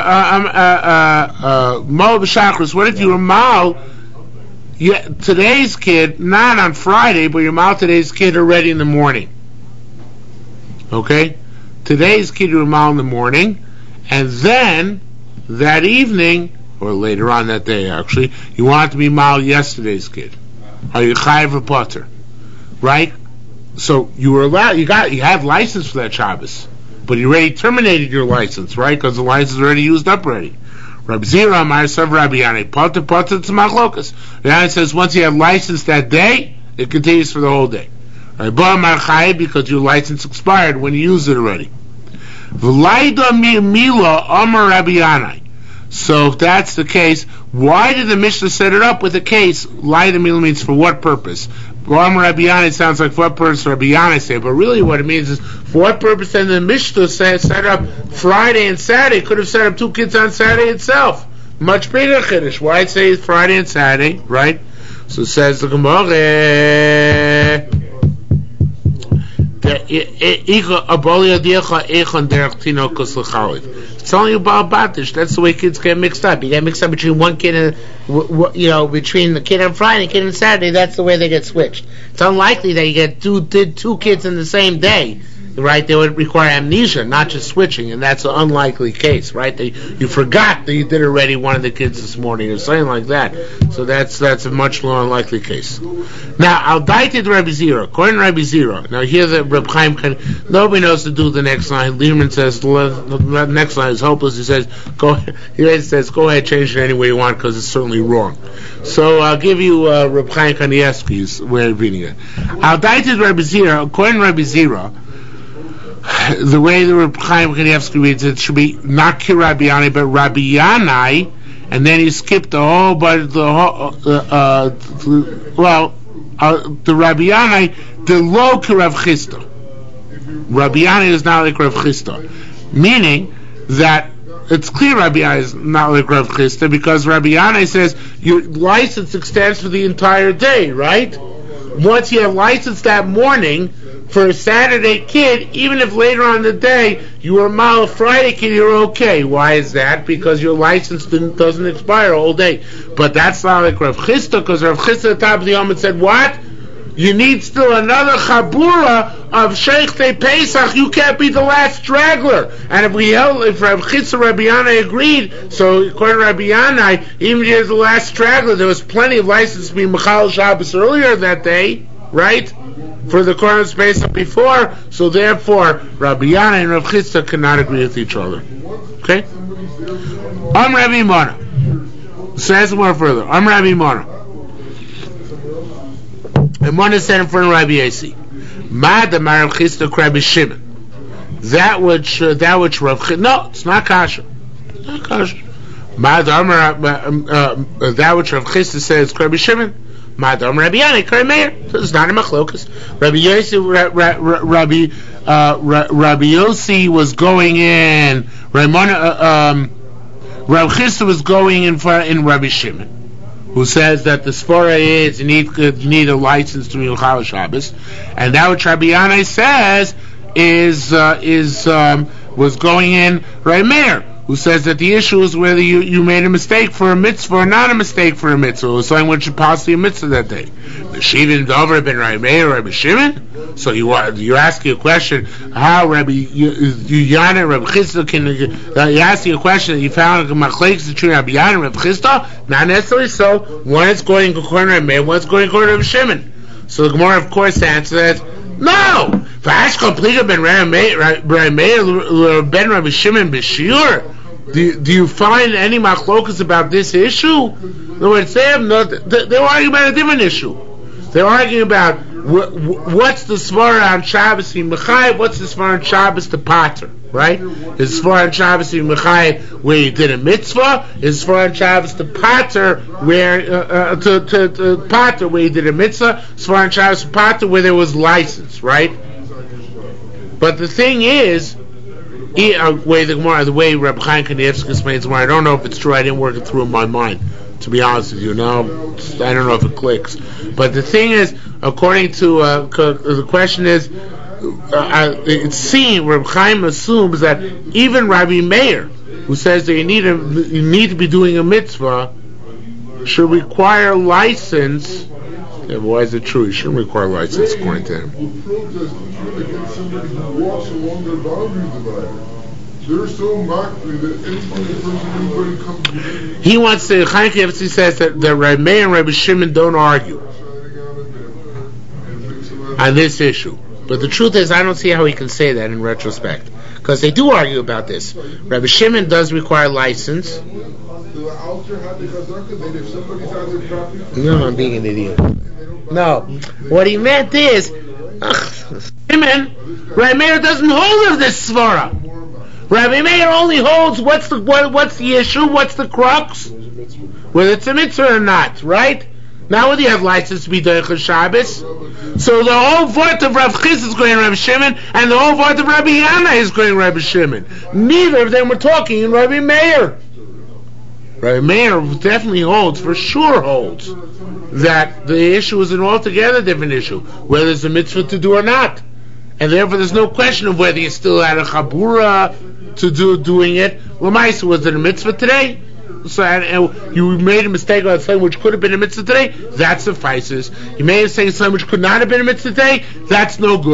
mola b'shachris. What if you were mal? Yeah, today's kid, not on Friday, but you're mal today's kid already in the morning. Okay? Today's kid you're mal in the morning, and then that evening, or later on that day actually, you want to be mal yesterday's kid. Are you chayiv or potter? Right? So you were allowed, you got, you had license for that Shabbos, but you already terminated your license, right? Because the license is already used up already. Rabbi Zira, Ma'asav Rabbi Yanai, Potter, Potter, it's Machlokas. Rabbi Yanai says once you have license that day, it continues for the whole day. Right? Because your license expired when you used it already. V'laida Mila Amar Rabbi Yanai. So if that's the case, why did the Mishnah set it up with a case? Laida Mila means for what purpose? Amar Rabbi Yanai sounds like for what purpose Rabbi Yanai say, but really what it means is for what purpose then the Mishnah set, set up Friday and Saturday. Could have set up two kids on Saturday itself. Much bigger Kiddush. Why it say Friday and Saturday, right? So it says the Gemara. It's telling you about Batish. That's the way kids get mixed up. You get mixed up between one kid and, you know, between the kid on Friday and the kid on Saturday. That's the way they get switched. It's unlikely that you get two, did two kids in the same day. right, they would require amnesia, not just switching, and that's an unlikely case, right? They, you forgot that you did already one of the kids this morning, or something like that. So that's that's a much more unlikely case. Now, Al Daited Rabbi Zira, according to Rabbi Zira. Now, here the Reb Chaim can, nobody knows to do the next line. Lehman says the next line is hopeless. He says, go. He says, go ahead, change it any way you want, because it's certainly wrong. So I'll give you uh, Reb Chaim Kanievsky's way of reading it. Al Daited Rabbi Zira, according to Rabbi Zira, the way the Reb Chaim Kanievsky reads it, it should be not Ki Rabbi Yanai, but Rabbi Yanai, and then he skipped the whole, but the whole, uh, uh, well, uh, the Rabbi Yanai, the low Ki Rav Chisda. Rabbi Yanai is not like Rav Chisda, meaning that it's clear Rabbi Yanai is not like Rav Chisda, because Rabbi Yanai says your license extends for the entire day, right? Once you have license that morning for a Saturday kid, even if later on in the day you were a mile Friday kid, you're okay. Why is that? Because your license didn't, doesn't expire all day. But that's not like Rav Chisda, because Rav Chisda at the top of the Yom said, what? You need still another chabura of Sheichtei Pesach. You can't be the last straggler. And if we held, if Rav Chisda Rabbi Yanai agreed, so according to Rabbi Yanai, even if you're the last straggler, there was plenty of license to be Mechal Shabbos earlier that day, right? For the Korban Pesach before, so therefore Rabbi Yanai and Rav Chisda cannot agree with each other. Okay? Am Rabbi Mona. Says more further. Am Rabbi Mona. And one is said in front of Rabbi Yossi. Ma de Rav Chisda Rabbi Shimon. That which uh, that which Rav Chisda, no, it's not kosher. It's not kosher. Ma de that which Rav Chisda says Rabbi Shimon. Ma de Rabbi Yanai Rabbi Meir. So it's not a machlokas. Rabbi Yossi, Rabbi uh, Rabbi Yossi was going in. Ramon, uh, um, Rav Chisda was going in for in Rabbi Shimon, who says that the svara is you need you need a license to be Mechal Shabbos, and that which Rabbi Yanai says is uh, is um, was going in Rabbi Meir, who says that the issue is whether you, you made a mistake for a mitzvah or not a mistake for a mitzvah, or something which should possibly a mitzvah that day. The Shivin Dover ben Rabbi Meir or Rabbi Shimon. So you you're asking a question how Rabbi Yanai and Rabbi Chisda can uh, you're asking a question that you found a machlekes between Rabbi Yanai and Rabbi Chisda? Not necessarily so. One is going according to Rabbi Meir, one is going according to Rabbi Shimon. So the Gemara of course answers no. V'ash complete ben Rabbi Meir ben Rabbi Shimon b'shiur. Do, do you find any machlokas about this issue? In other words, they have no, they, they're arguing about a different issue. They're arguing about wh- wh- what's the svara on Shabbos in Mechayev, what's the svara on Shabbos to Pater, right? Is the svara on Shabbos in Mechayev where you did a mitzvah? Is the svara on Shabbos to Pater where uh, uh, to, to, to Pater where you did a mitzvah? Svara on Shabbos to Pater where there was license, right? But the thing is, he, uh, way the Gemara, the way Reb Chaim Kanievsky explains the Gemara, I don't know if it's true. I didn't work it through in my mind, to be honest with you. No, I don't know if it clicks. But the thing is, according to uh, the question is, uh, it seems Reb Chaim assumes that even Rabbi Meir, who says that you need a, you need to be doing a mitzvah, should require license. Yeah, but why is it true? You shouldn't require license according to him. They're so mockfully that anybody comes to he wants to, Chaim Kanievsky says that the Rabbi Meir and Rabbi Shimon don't argue on this issue. But the truth is, I don't see how he can say that in retrospect. Because they do argue about this. Rabbi Shimon does require license. No, I'm being an idiot. No. What he meant is, ugh, Shimon, Rabbi Meir doesn't hold of this svara. Rabbi Meir only holds what's the what, what's the issue, what's the crux, whether it's a mitzvah or not, right? Not whether you have license to be Doicha Shabbos. So the whole vort of Rav Chisda is going to Rabbi Shimon, and the whole vort of Rabbi Yanai is going to Rabbi Shimon. Neither of them were talking in Rabbi Meir. Rabbi Meir definitely holds, for sure holds, that the issue is an altogether different issue, whether it's a mitzvah to do or not. And therefore there's no question of whether you still had a chabura to do doing it. L'maisa, was it a mitzvah today? So and, and you made a mistake about something which could have been a mitzvah today, that suffices. You made a mistake on something which could not have been a mitzvah today, that's no good.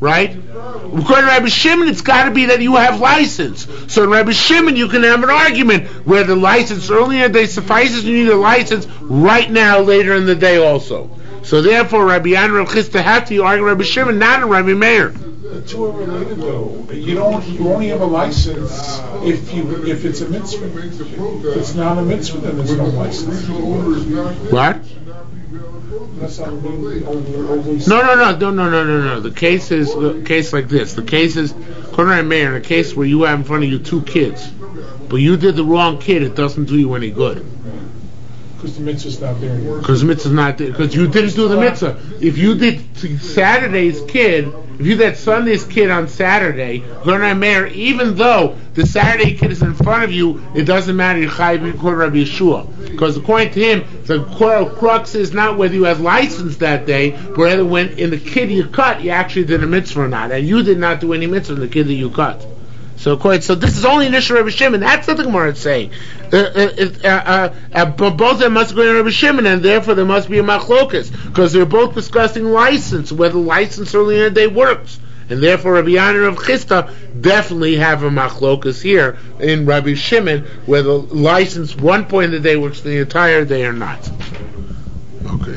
right? According to Rabbi Shimon, it's got to be that you have license. So in Rabbi Shimon, you can have an argument where the license earlier in the day suffices. You need a license right now, later in the day also. So therefore, Rabbi Yan and Rabbi Chisda have to argue Rabbi Shimon, not in Rabbi Meir. The two are related, though. You don't. You only have a license if you if it's a mitzvah. If it's not a mitzvah, then there's no license. What? That's not being over, over No, no, no, no, no, no, no, no. The case is the case like this. The case is Conrad Mayer, in a case where you have in front of you two kids, but you did the wrong kid. It doesn't do you any good. Because the mitzvah's not there anymore. Because the mitzvah's not there. Because you didn't do the mitzvah. If you did Saturday's kid, if you did Sunday's kid on Saturday, Conrad Mayer, even though the Saturday kid is in front of you, it doesn't matter. You're chayiv according to Rabbi Yeshua. Because according to him, the crux is not whether you had license that day, but whether when in the kid you cut, you actually did a mitzvah or not. And you did not do any mitzvah in the kid that you cut. So, so this is only an issue of Rabbi Shimon. That's what the Gemara is saying. Uh, uh, uh, uh, uh, both of them must go to Rabbi Shimon, and therefore there must be a machlokas, because they're both discussing license, whether license early in the day works. And therefore Rabbi Yan and Rabbi Chisda definitely have a machlokas here in Rabbi Shimon, whether license one point in the day works the entire day or not. Okay.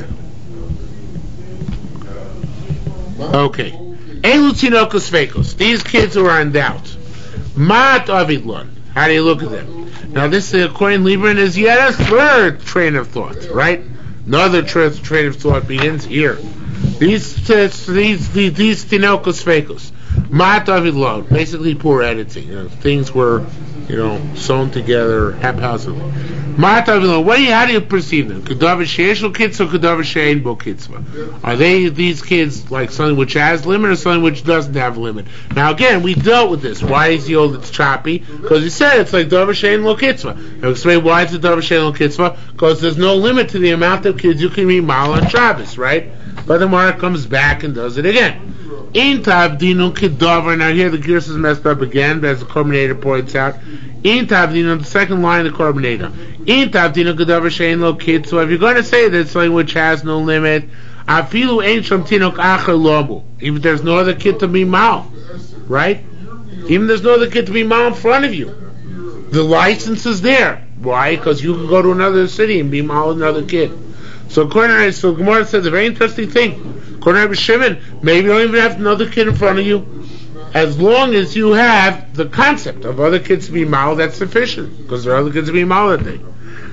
Okay. Elu tinokos feikos. These kids who are in doubt. Mat avidlon. How do you look at them? Now this, according to Lieberman, is yet a third train of thought, right? Another tra- train of thought begins here. These these these these tinokos feikos. Mat avidlon. Basically poor editing. You know, things were, you know, sewn together haphazardly. Mat avidlon. What do you? How do you perceive them? Kedavar sheyeshlo kids or kedavar she'ein bo kitzvah? Are they these kids like something which has limit or something which doesn't have a limit? Now again, we dealt with this. Why is the old it's choppy? Because he said it's like davar she'ein lo kitzvah. I'll explain why it's a davar she'ein lo kitzvah. Because there's no limit to the amount of kids you can be mal on Shabbos, right? But the Gemara comes back and does it again. In tavdinu kedavar. Now here the gears is messed up again, as the Corbinator points out. In tavdinu, the second line of the Corbinator. In tavdinu kedavar she'ein lo kitzvah. If you're going to say that it's something which has no limit, afilu ein sham tinok acher lobu. Even if there's no other kid to be mal, right? Even if there's no other kid to be mal in front of you, the license is there. Why? Because you can go to another city and be mal with another kid. So, according so Gemara says a very interesting thing. According to Rabbi Shimon, maybe you don't even have another kid in front of you. As long as you have the concept of other kids to be mal, that's sufficient. Because there are other kids to be mal that day.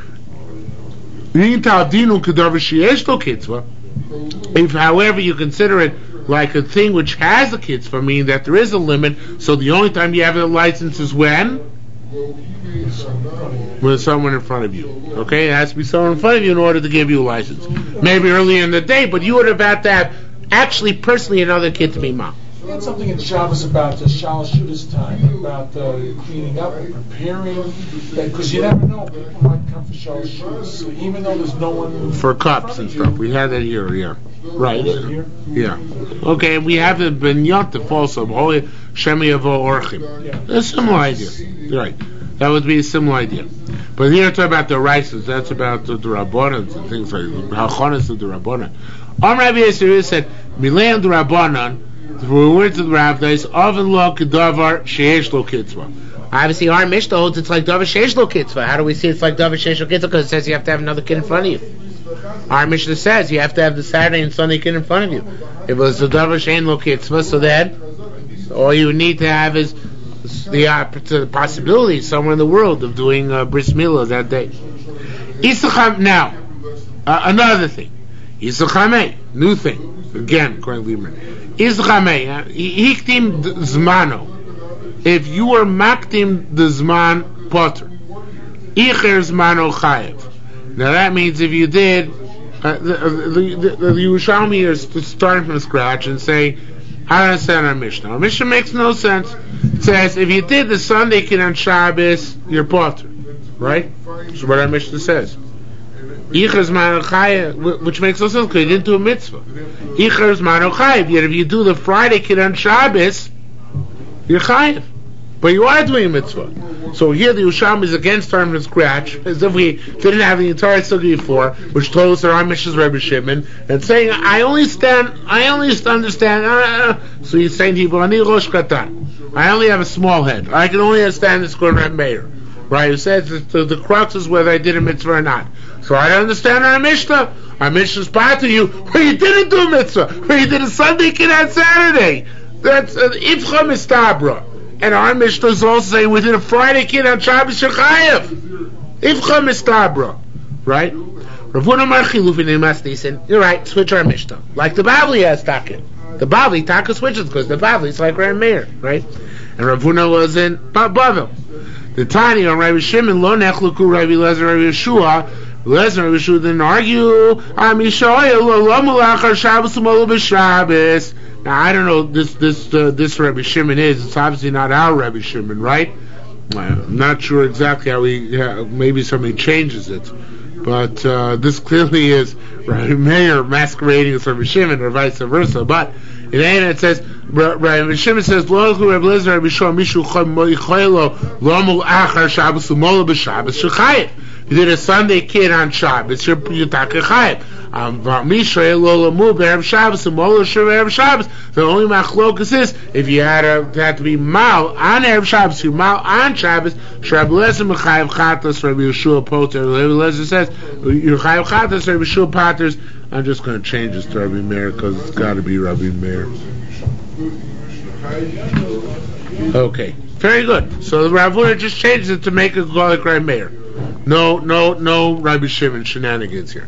If, however, you consider it like a thing which has a kitzvah, meaning that there is a limit, so the only time you have a license is when? When there's someone in front of you. Okay? It has to be someone in front of you in order to give you a license. Maybe earlier in the day, but you would have had to have actually personally another kid to be mom. We had something in Shabbos about the Shal Shudas time, about uh, cleaning up and preparing, because you never know, people might come for Shal Shudas, so even though there's no one for cups and stuff. We had that here, yeah. Right. Here? Yeah. Okay, we have the Ben Yontif also, Holy Shemi Yavo Orchim. Yeah. A similar idea. Right. That would be a similar idea. But here talk about the rices, that's about the, the Rabbanan and things like that. Halchonis of the Rabbanan. Om Rabbi Yisrael said, Mileim the Rabbanan, the words of the rabbis, Oven lo kedavar sheyesh lo kitzvah. Obviously, our Mishnah holds it's like davar sheyesh lo kitzvah. How do we see it's like davar sheyesh lo kitzvah? Because it says you have to have another kid in front of you. Our Mishnah says you have to have the Saturday and Sunday kid in front of you. If it was the davar sheyesh lo kitzvah, so then all you need to have is the, uh, the possibility somewhere in the world of doing uh, bris milah that day. Isacham, now, uh, another thing. Isachamei, new thing. Again, according to Lieberman. Isachamei, hiktim zmano. If you were maktim the zman potter, icher zmano chayev. Now that means if you did, uh, the, the, the, the Yerushalmi is starting from scratch and saying, I don't understand our Mishnah. Our Mishnah makes no sense. It says, if you did the Sunday kid on Shabbos, you're potter. Right? That's what our Mishnah says. Icher zman chayev, which makes no sense because you didn't do a mitzvah. Icher zman chayev. Yet if you do the Friday kid on Shabbos, you're chayev. but you are doing a mitzvah. So here the Yerushalmi is against starting from scratch, as if we didn't have the entire sugya before, which told us that our Mishnah is Rebbe Shimon, and saying, I only stand, I only understand, uh, so he's saying to people, Ani Rosh Katan. I only have a small head. I can only understand this going Rebbe Meir. Right? Who says that the, the crux is whether I did a mitzvah or not. So I don't understand our Mishnah. Our Mishnah is part to you where you didn't do a mitzvah, where you did a Sunday kid on Saturday. That's uh, Ifcha Mistabra. And our Mishnah is also saying we did a Friday kid on Shabbos Shechayev. Ifcha Mistabra. Right? Ravuna Marchilufin in Masnisen. You're right, switch our Mishnah. Like the Bavli has Taka. The Bavli Taka switches because the Bavli is like Ram Meir. Right? And Ravuna was in Bavel. The Tani on Rabbi Shimon, Lo Nechluku Rabbi Lezer Rabbi Yeshua. Lezer Rabbi Yeshua didn't argue. Amishoya Lo Mulachar Shabbos U'Molu B'Shabbos. Now I don't know this this uh, this Rabbi Shimon is. It's obviously not our Rabbi Shimon, right? I'm not sure exactly how he. Uh, maybe somebody changes it, but uh, this clearly is Rabbi Meir masquerading as Rabbi Shimon, or vice versa. But in Aina it says Rabbi Shimon says Lo Rabbi Lezer Rabbi Yeshua Mishu Choylo Lo Mulachar Shabbos U'Molu B'Shabbos Shechayev. You did a Sunday kid on Shabbos. You're Yutaka Chayev. Um, the only machlokas is if you had a, had to be mal on Erev Shabbos, you mal on Shabbos. Rabbi Lezer mechayev chatas, Rabbi Yeshua poter. Rabbi Lezer says you're chayev chatas, Rabbi Yeshua paters. I'm just going to change this to Rabbi Meir because it's got to be Rabbi Meir. Okay, very good. So the Ravuna just changes it to make it go like Rabbi Meir. No, no, no Rabbi Shimon shenanigans here.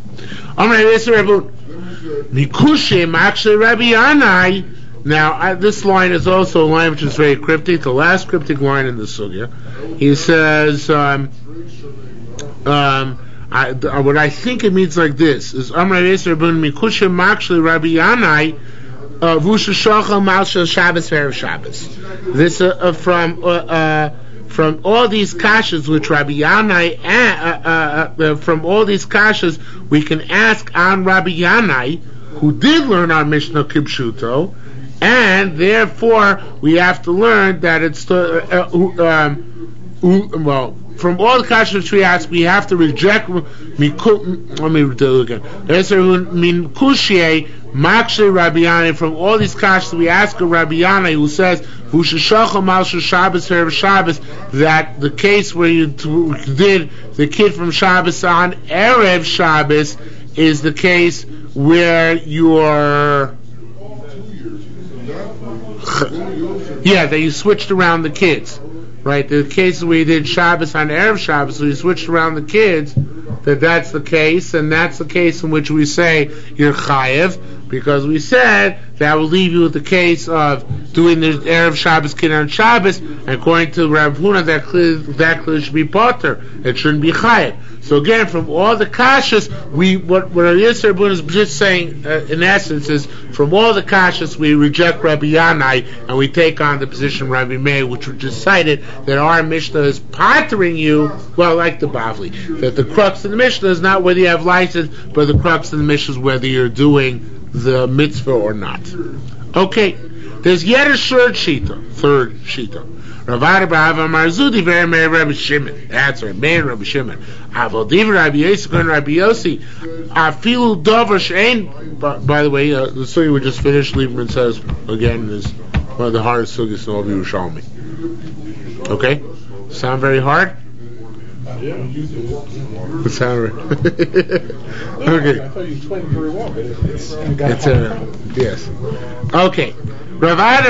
Nikushim, actually Rabbi Yanai. Now, uh, this line is also a line which is very cryptic, the last cryptic line in the Sugya. He says, um, um, I, uh, what I think it means like this is, Nikushim, actually Rabbi Yanai, Vusha Shochel Malshel Shabbos Ve'erev Shabbos. This uh, uh, from, uh, uh, From all these kashas which Rabbi Yanai, uh, uh, uh, from all these kashas, we can ask on Rabbi Yanai, who did learn our Mishnah Kibshuto, and therefore we have to learn that it's uh, uh, um, uh, well. From all the kashas which we ask, we have to reject. Let me do it again. Min kushye makshe Rabbi Yanai. From all these kashas, we ask a Rabbi Yanai who says Shabbos Shabbos, that the case where you did the kid from Shabbos on Erev Shabbos is the case where you are. Yeah, that you switched around the kids. Right, the case where you did Shabbos on Erev Shabbos, so you switched around the kids, that that's the case, and that's the case in which we say you're chayev, because we said that will leave you with the case of doing the Erev Shabbos kid on Shabbos, and according to Rav Huna, that clearly, that clearly should be potter, it shouldn't be chayev. So again, from all the kashas, we what what our Yisrael Bun is just saying, uh, in essence, is from all the kashas we reject Rabbi Yanai and we take on the position of Rabbi Meir, which we just cited that our Mishnah is pottering you, well, like the Bavli, that the crux of the Mishnah is not whether you have license, but the crux of the Mishnah is whether you're doing the mitzvah or not. Okay, there's yet a third shita, third shita. Ravada Bava Marzudi very Meir Rabbi Shimon. That's right, Meir Rabbi Shimon. Avodiv Rabbi Yossi and Rabbi Yossi. Afilu Dover Shein. By the way, uh, the sugi we just finished, Lieberman says again is one of the hardest sugis in all of Yerushalmi. Okay, sound very hard? Yeah, you did. It sound right. Okay. I thought you explained very well, but it's it's uh, yes. Okay. Ravada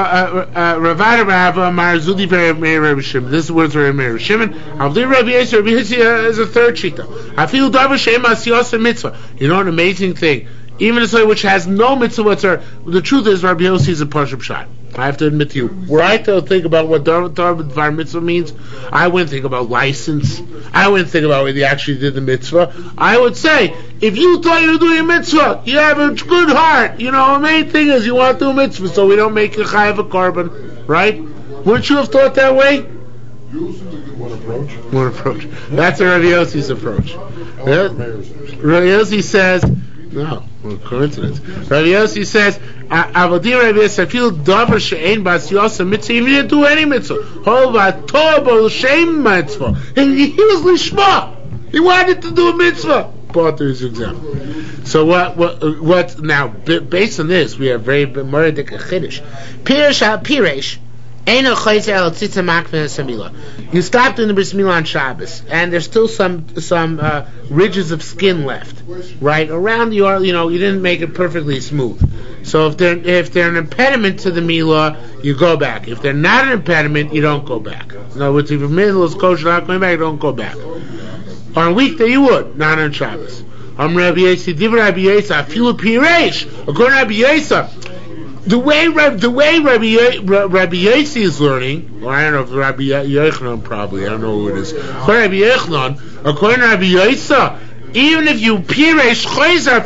Rava Marzudi Meir Rabbi Shimon. This is words of Meir Rabbi Shimon. Avdi Rabbi Yossi Rabbi Yossi is a third shita. I feel davar she'em asiyos mitzvah. You know an amazing thing. Even a soy which has no mitzvah whatsoever. The truth is, Rabbi Yossi is a parshup shot. I have to admit to you, were I to think about what Dvar Mitzvah means, I wouldn't think about license. I wouldn't think about whether you actually did the mitzvah. I would say, if you thought you were doing a mitzvah, you have a good heart. You know, the main thing is you want to do a mitzvah, so we don't make you chayav a carbon, right? Wouldn't you have thought that way? One approach. One approach. That's Rabbi Yossi's approach. Rabbi Yossi says, No, well, coincidence. Rabbi Yossi says, "Avodim Rabbi Yossi, I feel davar she'ein bas yosa mitzvah. Even didn't do any mitzvah. Hova tobo shem mitzvah. He, he was lishma. He wanted to do a mitzvah." Part is example. So what? What? What? Now, based on this, we have very murdik chiddush. Piresh al piresh. You stopped in the bris milah on Shabbos, and there's still some some uh, ridges of skin left, right around your. You know, you didn't make it perfectly smooth. So if they're if they're an impediment to the milah, you go back. If they're not an impediment, you don't go back. In other words, if your milah is kosher, not going back, don't go back. On a weekday, you would, not on Shabbos. I'm Rabbi Yossi, Div Rabbi Yossi, Afilu Piresh. According to Rabbi Yossi. The way the way Rabbi Rabbi Yossi is learning, or I don't know if Rabbi Yochanan probably, I don't know who it is. According to Rabbi Yochanan, according to Rabbi Yossi, even if you piresh chayzer,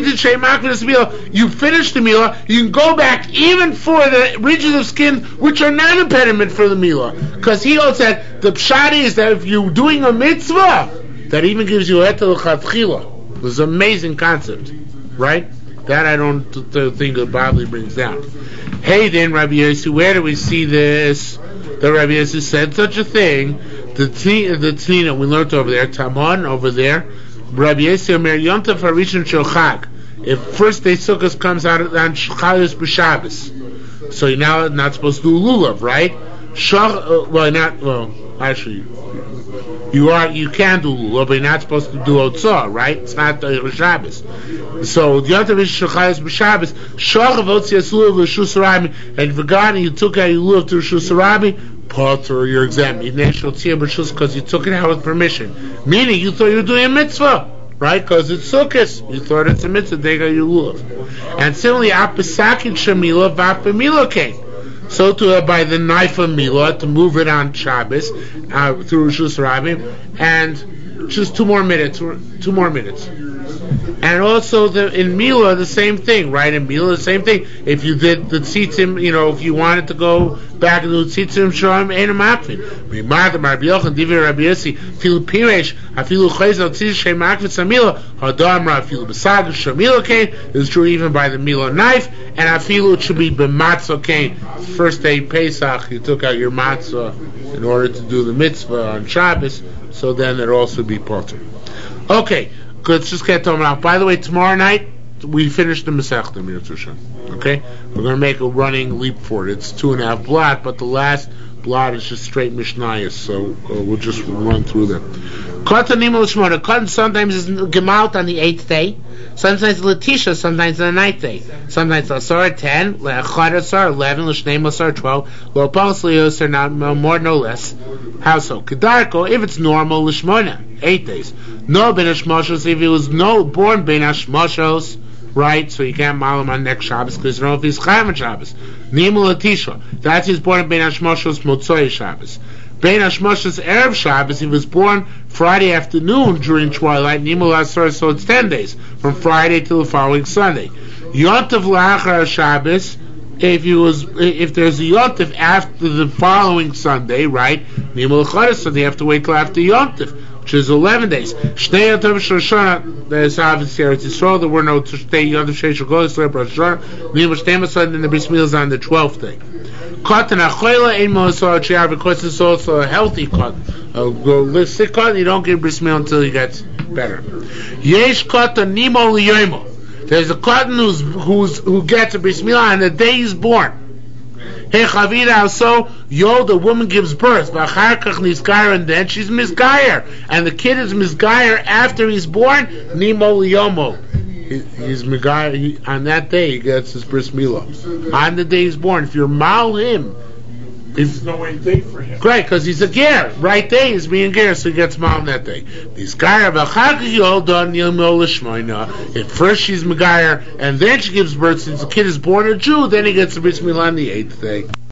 you finish the milah, you can go back even for the ridges of skin which are not impediment for the milah, because he also said the pshat is that if you're doing a mitzvah, that even gives you etel chatchila. This is an amazing concept, right? That I don't th- th- think the Bible brings down. Hey, then, Rabbi Yossi, where do we see this? The Rabbi Yossi said such a thing. The t- the Tina we learned over there, Taman over there. Rabbi Yossi Omer Yontav Harishon Shel Chag. If first day Sukkot comes out on Chalos b'Shabbos, so you're now not supposed to do lulav, right? Shach, uh, well, not well. Actually, you are you can do lulav, but you're not supposed to do otzah, right? It's not the Shabbos. So the other is Shachayos b'Shabbos. Shachav otzias lulav l'Reshus Harabim, and forgotten you took out your lulav to Reshus Harabim, Potter, your exam. You because you took it out with permission, meaning you thought you were doing a mitzvah. Right, because it's sukkahs. You thought it's a mitzvah, they got you lulav. And similarly, apisakin shemila v'apamila came. So to uh, by the knife of milah to move it on Shabbos uh, through Reshus Harabim, and just two more minutes, two more minutes. And also the, in milah the same thing, right? In milah the same thing. If you did the tzitzim, you know, if you wanted to go back and do tzitzim shorim ein makvin. Remember, Rabbi Yochanan, Divrei Rabbi Yossi, filu piresh, afilu chayzel tzitzim shem makvin samila, hadam ra afilu besag shamila kain. It's true even by the milah knife, and afilu it should be b'matzah kain. First day Pesach, you took out your matzah in order to do the mitzvah on Shabbos, so then it also be potter. Okay. Let's just get them out. By the way, tomorrow night we finish the Masechta Mitzvah. Okay, we're going to make a running leap for it. It's two and a half blot, but the last blot is just straight Mishnayos, so uh, we'll just run through them. Cotton Cotton sometimes is Gemalt on the eighth day, sometimes Letitia, sometimes on the ninth day, sometimes Asar ten, Lechad Asar eleven, Lishneim Asar twelve, Lopals Leosar not more no less. How so? Kedarko, if it's normal, Lishmona, eight days. No Ben Hashmoshos, if he was no born Ben Hashmoshos, right? So you can't mal him on next Shabbos because you don't know if he's Chayim on Shabbos. Nimu Latisha, that's he's born Ben Hashmoshos Motzoi Shabbos. Ben Hashmoshos Erev Shabbos, he was born Friday afternoon during twilight. Nimu Lasar, so it's ten days from Friday till the following Sunday. Yontav Lachar Shabbos. If you was, if there's a yontif after the following Sunday, right? Nimul Chodesh, so they have to wait till after yontif, which is eleven days. Shnei yontif Shoshana, there's obviously Eretz Yisrael. There were no shnei yontif Sheish Chodesh, Rosh Hashanah. Nimul Shnei Masad, and the bris milah is on the twelfth day. Cotton achoila ein moasar chiar, because it's also a healthy cotton. A sick cotton, you don't get bris milah until he gets better. Yesh cotton nimo liyomo. There's a cotton who's, who's, who gets a bris milah on the day he's born. Hey Chavira, so yo, the woman gives birth, v'acharkach nizgayer, and then she's misgayer, and the kid is misgayer after he's born. Nimo liyomo. He, he's misgayer. He, on that day he gets his bris milah. On the day he's born, if you're mal him, there's no way day for him. Great, because he's a ger. Right day he's being ger, so he gets mal on that day. He's gayer, At first she's megayer, and then she gives birth. Since the kid is born a Jew, then he gets the bris milah on the eighth day.